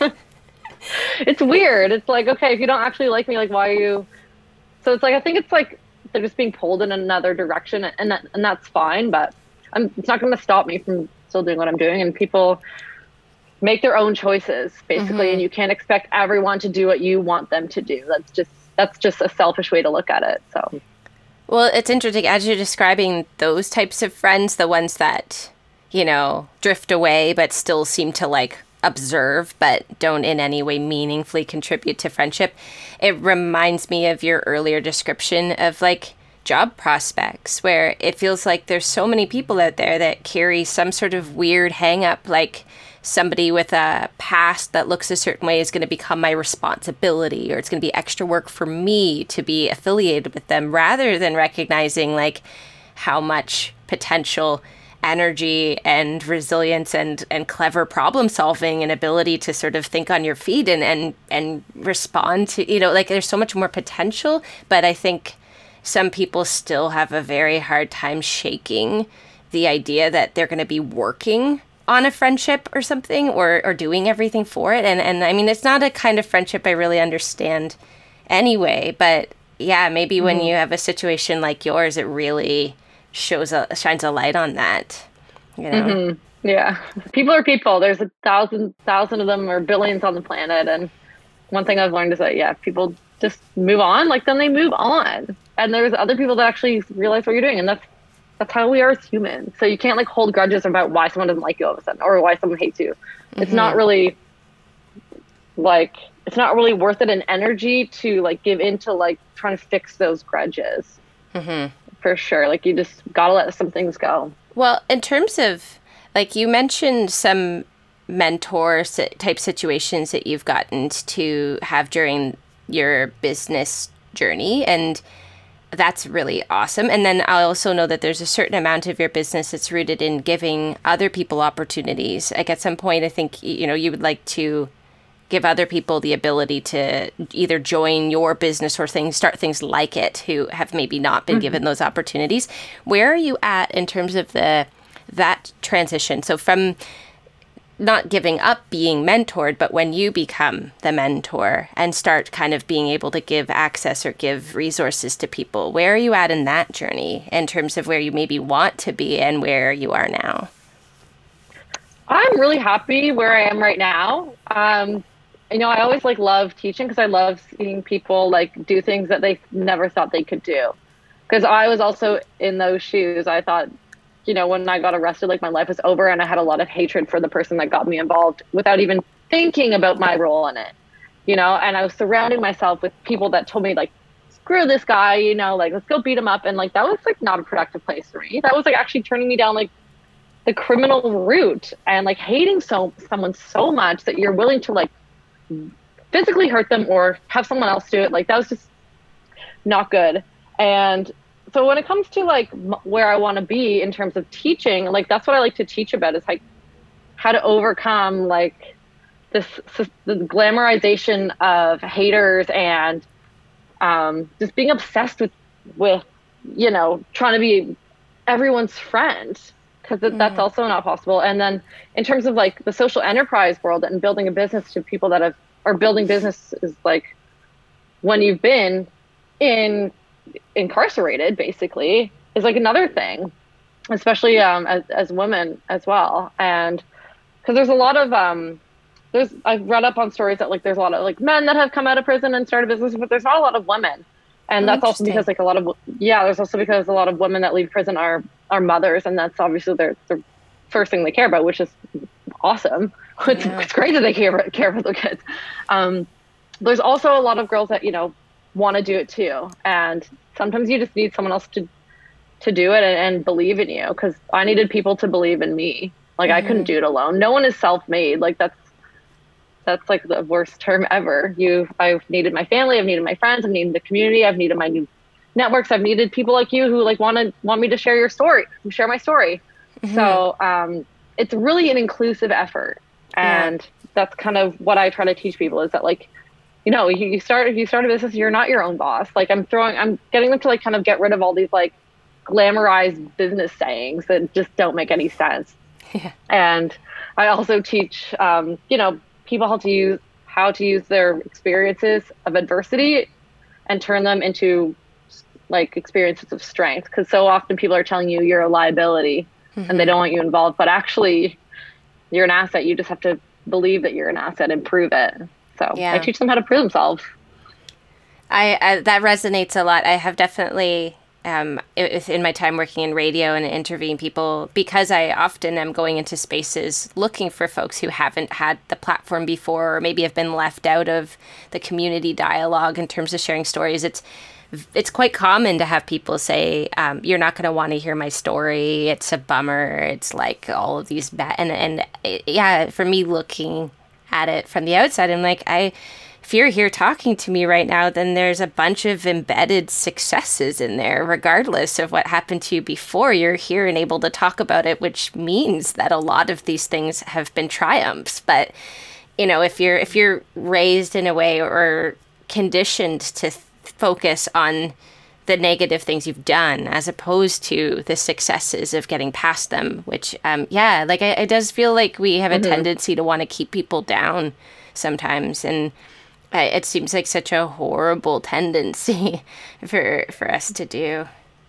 it's weird. It's like, okay, if you don't actually like me, like, why are you? So it's like, I think it's like they're just being pulled in another direction, and that, and that's fine, but I'm, it's not going to stop me from still doing what I'm doing. And people make their own choices basically, mm-hmm. and you can't expect everyone to do what you want them to do. That's just that's just a selfish way to look at it. So well, it's interesting as you're describing those types of friends, the ones that, you know, drift away but still seem to like observe but don't in any way meaningfully contribute to friendship. It reminds me of your earlier description of like job prospects, where it feels like there's so many people out there that carry some sort of weird hang up, like somebody with a past that looks a certain way is going to become my responsibility, or it's going to be extra work for me to be affiliated with them, rather than recognizing like how much potential energy and resilience and, and clever problem solving and ability to sort of think on your feet and, and, and respond to, you know, like there's so much more potential. But I think some people still have a very hard time shaking the idea that they're going to be working on a friendship or something, or, or doing everything for it. And, and I mean, it's not a kind of friendship I really understand anyway, but yeah, maybe mm-hmm. when you have a situation like yours, it really shows a, shines a light on that, you know? Mm-hmm. Yeah. People are people. There's a thousand, thousand of them or billions on the planet. And one thing I've learned is that, yeah, people just move on. Like, then they move on. And there's other people that actually realize what you're doing. And that's, that's how we are as humans. So you can't like hold grudges about why someone doesn't like you all of a sudden or why someone hates you. Mm-hmm. It's not really like, it's not really worth it in energy to like give into like trying to fix those grudges. Mm-hmm. For sure. Like, you just gotta let some things go. Well, in terms of, like, you mentioned some mentor type situations that you've gotten to have during your business journey, and that's really awesome. And then I also know that there's a certain amount of your business that's rooted in giving other people opportunities. Like, at some point, I think, you know, you would like to give other people the ability to either join your business or things, start things like it, who have maybe not been mm-hmm. given those opportunities. Where are you at in terms of the that transition? So from not giving up being mentored, but when you become the mentor and start kind of being able to give access or give resources to people, where are you at in that journey in terms of where you maybe want to be and where you are now? I'm really happy where I am right now. Um, you know, I always like love teaching because I love seeing people like do things that they never thought they could do. Because I was also in those shoes. I thought, you know, when I got arrested, like my life was over and I had a lot of hatred for the person that got me involved without even thinking about my role in it, you know, and I was surrounding myself with people that told me like, screw this guy, you know, like, let's go beat him up. And like, that was like not a productive place for me. That was like actually turning me down like the criminal route and like hating so someone so much that you're willing to like physically hurt them or have someone else do it. Like, that was just not good. And so when it comes to like m- where I want to be in terms of teaching, like, that's what I like to teach about, is like how to overcome like this, this the glamorization of haters and um, just being obsessed with, with, you know, trying to be everyone's friend, because mm. that's also not possible. And then in terms of like the social enterprise world and building a business to people that have, or building business is like when you've been in incarcerated basically is like another thing, especially um as, as women as well. And because there's a lot of um there's I've read up on stories that like there's a lot of like men that have come out of prison and started business, but there's not a lot of women. And oh, that's also because like a lot of yeah there's also because a lot of women that leave prison are are mothers, and that's obviously their the first thing they care about, which is awesome. It's, yeah. it's great that they care about, care about their kids. Um there's also a lot of girls that, you know, want to do it too, and sometimes you just need someone else to to do it and, and believe in you, because I needed people to believe in me. Like, mm-hmm. I couldn't do it alone. No one is self-made. Like, that's that's like the worst term ever. You I've needed my family, I've needed my friends, I've needed the community, I've needed my new networks, I've needed people like you who like want to want me to share your story, who share my story. Mm-hmm. So um it's really an inclusive effort, and yeah. that's kind of what I try to teach people, is that like, you know, you, you start, if you start a business, you're not your own boss. Like, I'm throwing, I'm getting them to like kind of get rid of all these like glamorized business sayings that just don't make any sense. Yeah. And I also teach, um, you know, people how to use, how to use their experiences of adversity and turn them into like experiences of strength. Because so often people are telling you you're a liability mm-hmm. and they don't want you involved, but actually you're an asset. You just have to believe that you're an asset and prove it. So yeah. I teach them how to prove themselves. I, I that resonates a lot. I have definitely, um, in my time working in radio and interviewing people, because I often am going into spaces looking for folks who haven't had the platform before, or maybe have been left out of the community dialogue in terms of sharing stories. It's it's quite common to have people say, um, "You're not going to want to hear my story. It's a bummer. It's like all of these bad." And and it, yeah, for me looking at it from the outside, I'm like, I, if you're here talking to me right now, then there's a bunch of embedded successes in there, regardless of what happened to you before. You're here and able to talk about it, which means that a lot of these things have been triumphs. But, you know, if you're, if you're raised in a way or conditioned to th- focus on the negative things you've done as opposed to the successes of getting past them, which, um, yeah, like it, it does feel like we have mm-hmm. a tendency to want to keep people down sometimes. And uh, it seems like such a horrible tendency for, for us to do.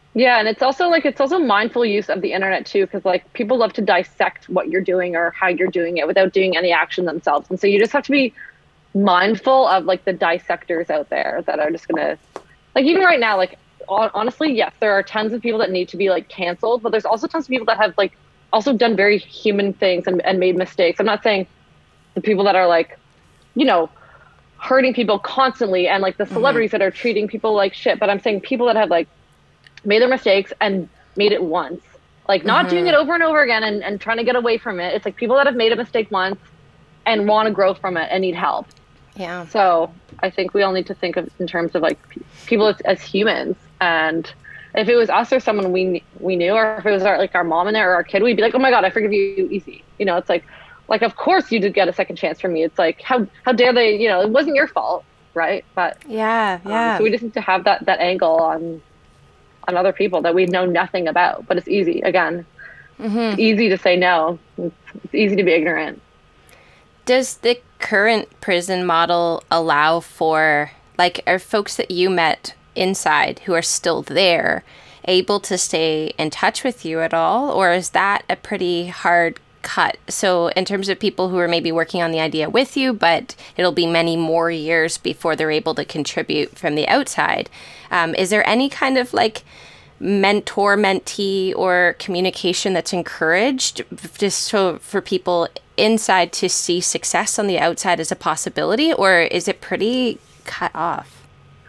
Yeah, and it's also like it's also mindful use of the internet too, because like people love to dissect what you're doing or how you're doing it without doing any action themselves. And so you just have to be mindful of like the dissectors out there that are just gonna like even right now, like hon- honestly, yes, there are tons of people that need to be like canceled, but there's also tons of people that have like also done very human things and, and made mistakes. I'm not saying the people that are like, you know, hurting people constantly and like the celebrities Mm-hmm. that are treating people like shit, but I'm saying people that have like made their mistakes and made it once. Like not doing it Mm-hmm. over and over again and, and trying to get away from it. It's like people that have made a mistake once and want to grow from it and need help. Yeah. So I think we all need to think of in terms of like p- people as, as humans. And if it was us or someone we we knew, or if it was our like our mom in there or our kid, we'd be like, oh my god, I forgive you easy. You know, it's like like of course you did get a second chance from me. It's like how how dare they? You know, it wasn't your fault, right? But Yeah. um, Yeah. so we just need to have that that angle on on other people that we know nothing about. But it's easy. Again, it's Mm-hmm. easy to say no. It's, it's easy to be ignorant. Does the current prison model allow for, like, are folks that you met inside who are still there able to stay in touch with you at all? Or is that a pretty hard cut? So, in terms of people who are maybe working on the idea with you, but it'll be many more years before they're able to contribute from the outside, um, is there any kind of like mentor mentee or communication that's encouraged just so for people inside to see success on the outside as a possibility, or is it pretty cut off?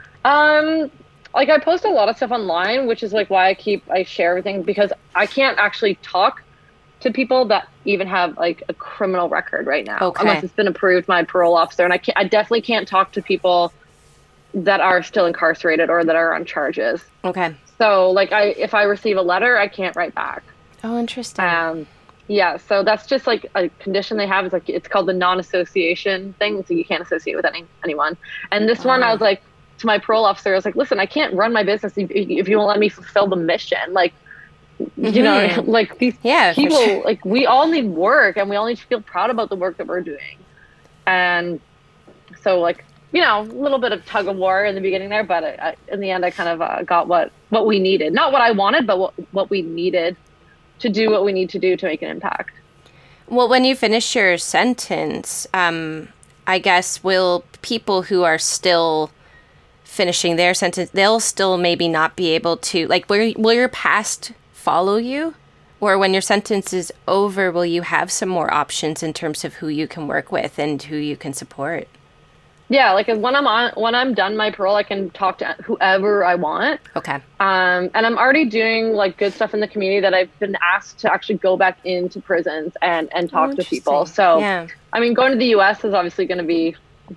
Um, like I post a lot of stuff online, which is like why I keep I share everything because I can't actually talk to people that even have like a criminal record right now, Okay. unless it's been approved by my parole officer. And I can't, I definitely can't talk to people that are still incarcerated or that are on charges. Okay. So like I, if I receive a letter, I can't write back. Oh, interesting. Um, yeah, so that's just like a condition they have. Is like it's called the non-association thing, so you can't associate with any anyone. And this one, I was Ah. like to my parole officer, I was like, "Listen, I can't run my business if, if you won't let me fulfill the mission." Like, you know, Mhm. like these Yeah, for people, sure. like we all need work, and we all need to feel proud about the work that we're doing. And so, like, you know, a little bit of tug of war in the beginning there, but I, I, in the end, I kind of uh, got what what we needed, not what I wanted, but what what we needed to do what we need to do to make an impact. Well, when you finish your sentence, um, I guess will people who are still finishing their sentence, they'll still maybe not be able to, like, will, will your past follow you? Or when your sentence is over, will you have some more options in terms of who you can work with and who you can support? Yeah, like when I'm on when I'm done my parole, I can talk to whoever I want. Okay. Um, and I'm already doing like good stuff in the community that I've been asked to actually go back into prisons and and talk Oh, to people. interesting. So, Yeah. I mean, going to the U S is obviously going to be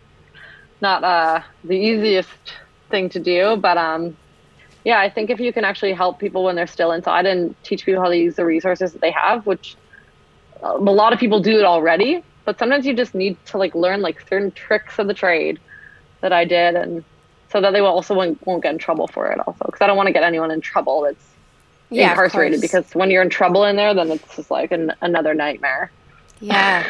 not uh, the easiest thing to do, but um, yeah, I think if you can actually help people when they're still inside and teach people how to use the resources that they have, which a lot of people do it already, but sometimes you just need to like learn like certain tricks of the trade that I did, and so that they will also won't, won't get in trouble for it also, because I don't want to get anyone in trouble that's Yeah, of incarcerated, course. because when you're in trouble in there, then it's just like an, another nightmare. Yeah.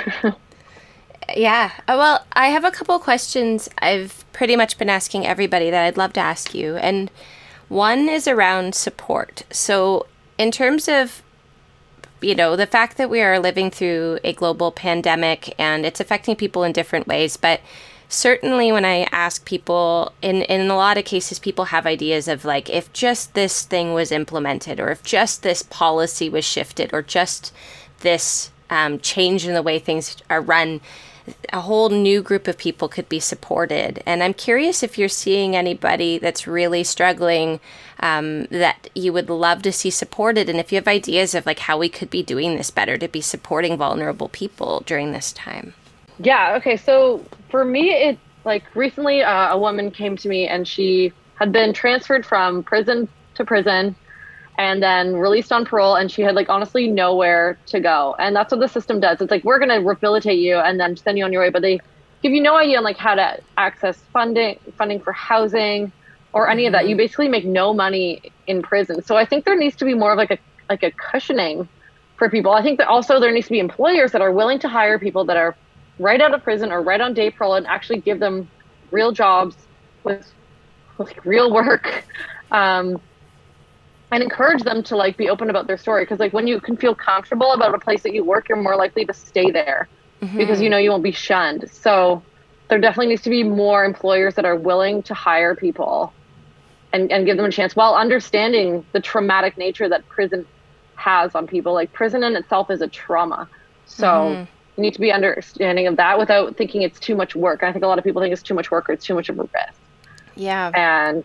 Yeah. Uh, Well, I have a couple questions I've pretty much been asking everybody that I'd love to ask you. And one is around support. So, in terms of, you know, the fact that we are living through a global pandemic and it's affecting people in different ways, but certainly when I ask people, in, in a lot of cases, people have ideas of like, if just this thing was implemented, or if just this policy was shifted, or just this um, change in the way things are run, a whole new group of people could be supported. And I'm curious if you're seeing anybody that's really struggling um, that you would love to see supported, and if you have ideas of like how we could be doing this better to be supporting vulnerable people during this time. Yeah. Okay. So for me, it like recently uh, a woman came to me and she had been transferred from prison to prison and then released on parole, and she had like honestly nowhere to go. And that's what the system does. It's like, we're going to rehabilitate you and then send you on your way, but they give you no idea on like how to access funding, funding for housing or any of that. You basically make no money in prison. So I think there needs to be more of like a, like a cushioning for people. I think that also there needs to be employers that are willing to hire people that are right out of prison or right on day parole and actually give them real jobs with like real work. Um, and encourage them to like be open about their story. Because like when you can feel comfortable about a place that you work, you're more likely to stay there mm-hmm. because you know you won't be shunned. So there definitely needs to be more employers that are willing to hire people and, and give them a chance while understanding the traumatic nature that prison has on people. Like prison in itself is a trauma. So mm-hmm. you need to be understanding of that without thinking it's too much work. I think a lot of people think it's too much work or it's too much of a risk. Yeah. And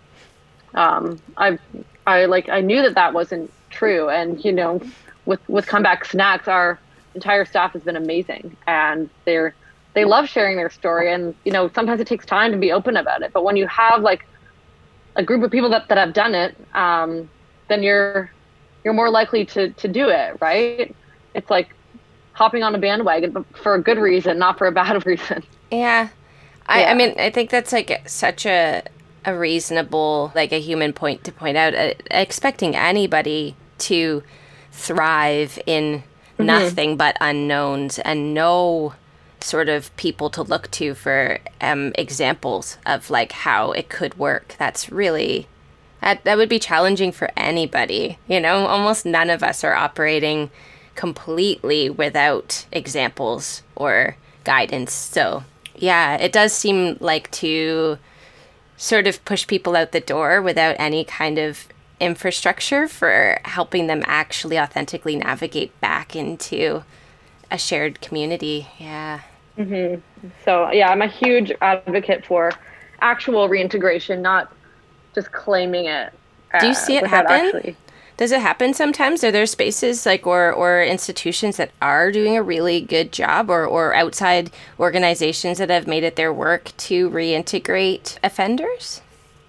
um, I, I like, I knew that that wasn't true. And, you know, with, with Comeback Snacks, our entire staff has been amazing, and they're, they love sharing their story. And, you know, sometimes it takes time to be open about it. But when you have like a group of people that, that have done it, um, then you're, you're more likely to, to do it. Right. It's like hopping on a bandwagon, but for a good reason, not for a bad reason. Yeah. I, yeah. I mean, I think that's like such a, a reasonable, like a human point to point out, uh, expecting anybody to thrive in mm-hmm. nothing but unknowns and no sort of people to look to for um, examples of like how it could work. That's really, that, that would be challenging for anybody. You know, almost none of us are operating completely without examples or guidance. So yeah, it does seem like to sort of push people out the door without any kind of infrastructure for helping them actually authentically navigate back into a shared community. Yeah. Mm-hmm. So yeah, I'm a huge advocate for actual reintegration, not just claiming it. Uh, Do you see it happen? Actually... Does it happen sometimes? Are there spaces like or, or institutions that are doing a really good job, or, or outside organizations that have made it their work to reintegrate offenders?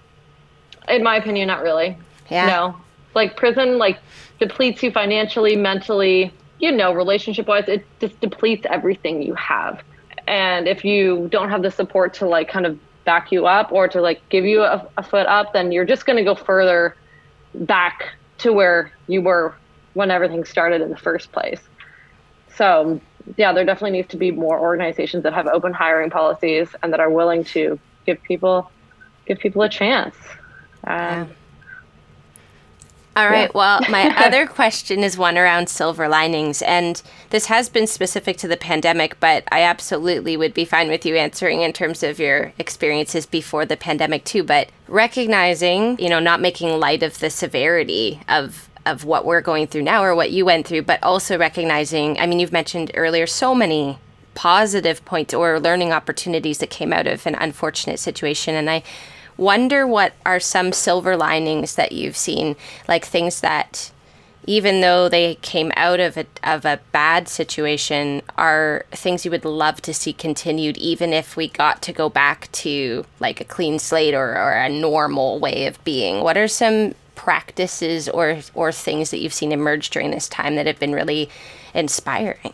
In my opinion, not really. Yeah. No. Like prison like depletes you financially, mentally, you know, relationship-wise. It just depletes everything you have. And if you don't have the support to like kind of back you up or to like give you a, a foot up, then you're just going to go further back to where you were when everything started in the first place. So yeah, there definitely needs to be more organizations that have open hiring policies and that are willing to give people, give people a chance. Um, yeah. All right. Yeah. Well, my other question is one around silver linings. And this has been specific to the pandemic, but I absolutely would be fine with you answering in terms of your experiences before the pandemic too. But recognizing, you know, not making light of the severity of of what we're going through now or what you went through, but also recognizing, I mean, you've mentioned earlier so many positive points or learning opportunities that came out of an unfortunate situation. And I wonder what are some silver linings that you've seen, like things that, even though they came out of a, of a bad situation, are things you would love to see continued, even if we got to go back to like a clean slate or, or a normal way of being. What are some practices or, or things that you've seen emerge during this time that have been really inspiring?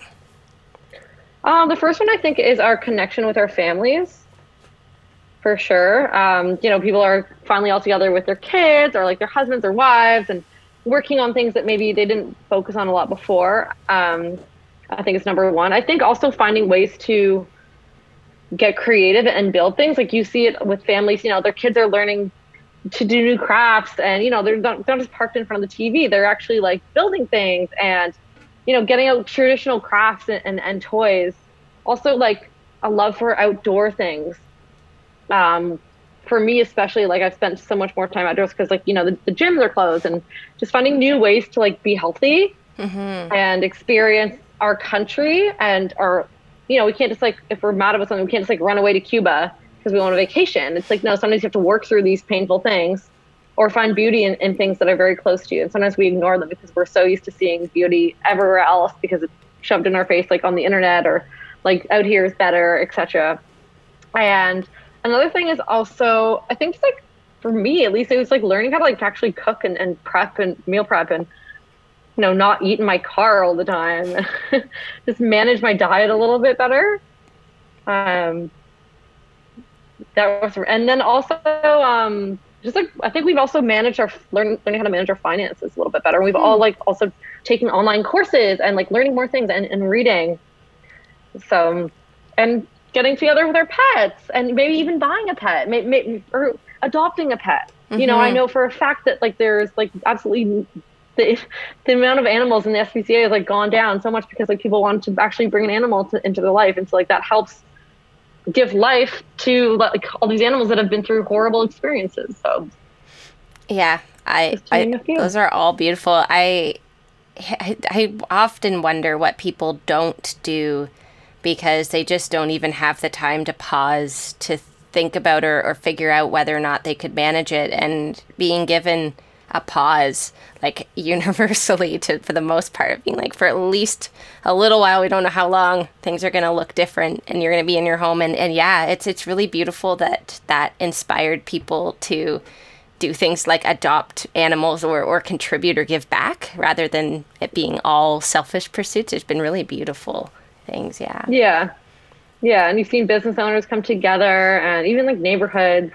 Um, the first one I think is our connection with our families. For sure. Um, you know, people are finally all together with their kids or like their husbands or wives and working on things that maybe they didn't focus on a lot before. Um, I think it's number one. I think also finding ways to get creative and build things. Like you see it with families, you know, their kids are learning to do new crafts and, you know, they're not, they're not just parked in front of the T V. They're actually like building things and, you know, getting out traditional crafts and, and, and toys. Also like a love for outdoor things. Um, for me, especially, like I've spent so much more time outdoors because like, you know, the, the gyms are closed and just finding new ways to like be healthy mm-hmm. and experience our country and our, you know, we can't just like, if we're mad about something, we can't just like run away to Cuba because we want a vacation. It's like, no, sometimes you have to work through these painful things or find beauty in, in things that are very close to you. And sometimes we ignore them because we're so used to seeing beauty everywhere else because it's shoved in our face, like on the internet or like out here is better, et cetera. And another thing is also, I think it's like, for me at least, it was like learning how to like actually cook and, and prep and meal prep and, you know, not eat in my car all the time. Just manage my diet a little bit better. Um, that was, and then also, um, just like, I think we've also managed our, learn, learning how to manage our finances a little bit better. We've mm. all like also taken online courses and like learning more things and, and reading. So, and getting together with our pets and maybe even buying a pet, maybe, maybe, or adopting a pet. Mm-hmm. You know, I know for a fact that like there's like absolutely the the amount of animals in the S P C A has like gone down so much because like people want to actually bring an animal to, into their life, and so like that helps give life to like all these animals that have been through horrible experiences. So yeah, I, I those are all beautiful. I, I I often wonder what people don't do because they just don't even have the time to pause to think about or, or figure out whether or not they could manage it, and being given a pause, like universally to for the most part, being like for at least a little while, we don't know how long, things are going to look different and you're going to be in your home. And, and yeah, it's it's really beautiful that that inspired people to do things like adopt animals or, or contribute or give back rather than it being all selfish pursuits. It's been really beautiful things. Yeah. Yeah. Yeah, and you've seen business owners come together, and even like neighborhoods.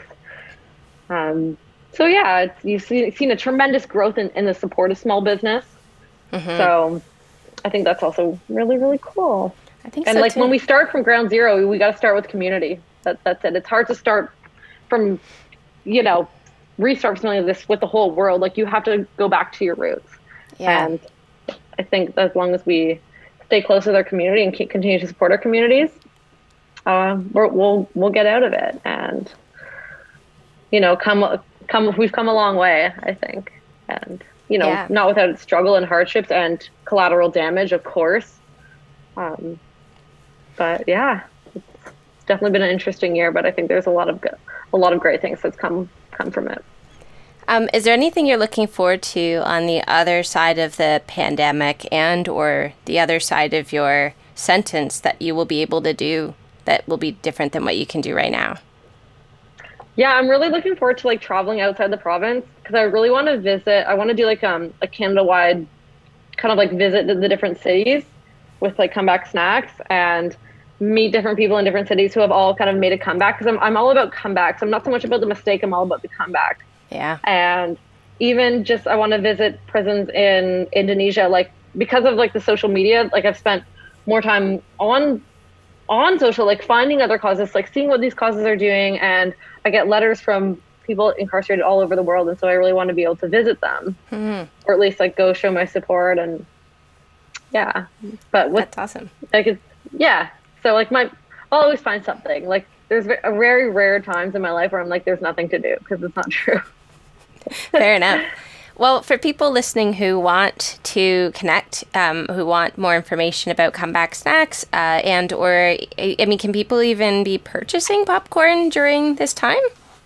Um, so yeah, it's, you've seen, seen a tremendous growth in, in the support of small business. Mm-hmm. So I think that's also really, really cool. I think and so like too. When we start from ground zero, we, we got to start with community. That, that's it. It's hard to start from, you know, restart something like this with the whole world. Like you have to go back to your roots. Yeah. And I think as long as we stay close with our community and keep continue to support our communities, Uh, we're, we'll we'll get out of it, and you know, come come. We've come a long way, I think, and you know, yeah. not without struggle and hardships and collateral damage, of course. Um, but yeah, it's definitely been an interesting year. But I think there's a lot of good, a lot of great things that's come come from it. Um, is there anything you're looking forward to on the other side of the pandemic, and or the other side of your sentence that you will be able to do that will be different than what you can do right now? Yeah, I'm really looking forward to like traveling outside the province, because I really want to visit. I want to do like um a Canada-wide kind of like visit the, the different cities with like comeback snacks and meet different people in different cities who have all kind of made a comeback. Because I'm I'm all about comebacks. I'm not so much about the mistake. I'm all about the comeback. Yeah. And even just I want to visit prisons in Indonesia, like because of like the social media. Like I've spent more time on. on social, like finding other causes, like seeing what these causes are doing. And I get letters from people incarcerated all over the world. And so I really want to be able to visit them, mm-hmm. or at least like go show my support. And yeah, but with, that's awesome. Like, it's, yeah. So like my, I'll always find something. Like there's very rare times in my life where I'm like, there's nothing to do, because it's not true. Fair enough. Well, for people listening who want to connect, um, who want more information about Comeback Snacks, uh, and or, I mean, can people even be purchasing popcorn during this time?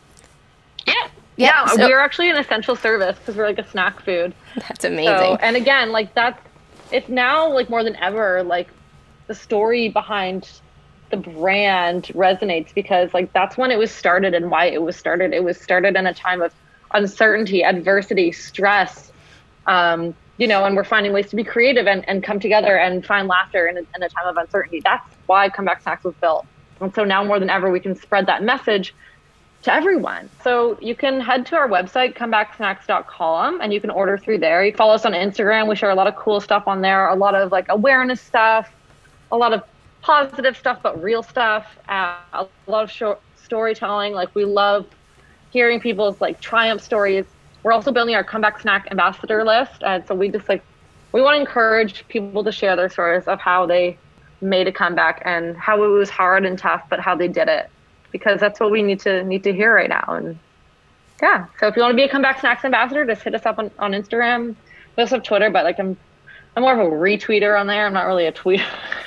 Yeah. Yeah, yeah so, we're actually an essential service because we're like a snack food. That's amazing. So, and again, like that's, it's now like more than ever, like the story behind the brand resonates, because like that's when it was started and why it was started. It was started in a time of uncertainty, adversity, stress, um, you know, and we're finding ways to be creative and, and come together and find laughter in a, in a time of uncertainty. That's why Comeback Snacks was built. And so now more than ever, we can spread that message to everyone. So you can head to our website, comeback snacks dot com, and you can order through there. You follow us on Instagram. We share a lot of cool stuff on there, a lot of like awareness stuff, a lot of positive stuff, but real stuff, uh, a lot of short storytelling. Like we love hearing people's like triumph stories. We're also building our Comeback Snack ambassador list. And so we just like, we want to encourage people to share their stories of how they made a comeback and how it was hard and tough, but how they did it, because that's what we need to need to hear right now. And yeah, so if you want to be a Comeback Snacks ambassador, just hit us up on, on Instagram. We also have Twitter, but like I'm, I'm more of a retweeter on there. I'm not really a tweeter.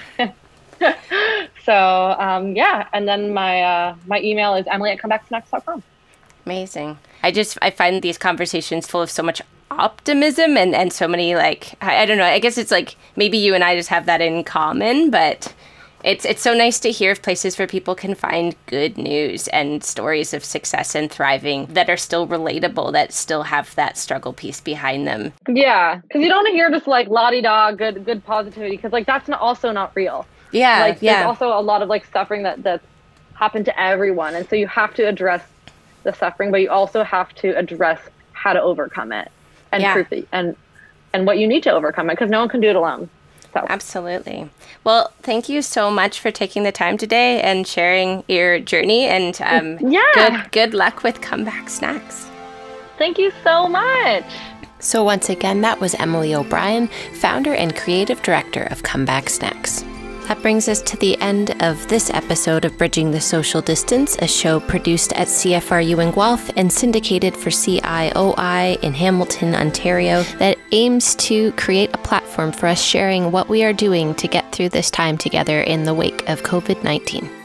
So um, yeah. And then my, uh, my email is emily at comeback snacks dot com. Amazing. I just, I find these conversations full of so much optimism and, and so many like, I, I don't know, I guess it's like maybe you and I just have that in common, but it's it's so nice to hear of places where people can find good news and stories of success and thriving that are still relatable, that still have that struggle piece behind them. Yeah, because you don't want to hear just like la-di-da, good, good positivity, because like that's not, also not real. Yeah, like yeah. There's also a lot of like suffering that that's happened to everyone, and so you have to address the suffering, but you also have to address how to overcome it and yeah. proof it, and and what you need to overcome it, because no one can do it alone. So. Absolutely. Well, thank you so much for taking the time today and sharing your journey, and um, yeah. good good luck with Comeback Snacks. Thank you so much. So once again, that was Emily O'Brien, founder and creative director of Comeback Snacks. That brings us to the end of this episode of Bridging the Social Distance, a show produced at C F R U in Guelph and syndicated for C I O I in Hamilton, Ontario, that aims to create a platform for us sharing what we are doing to get through this time together in the wake of covid nineteen.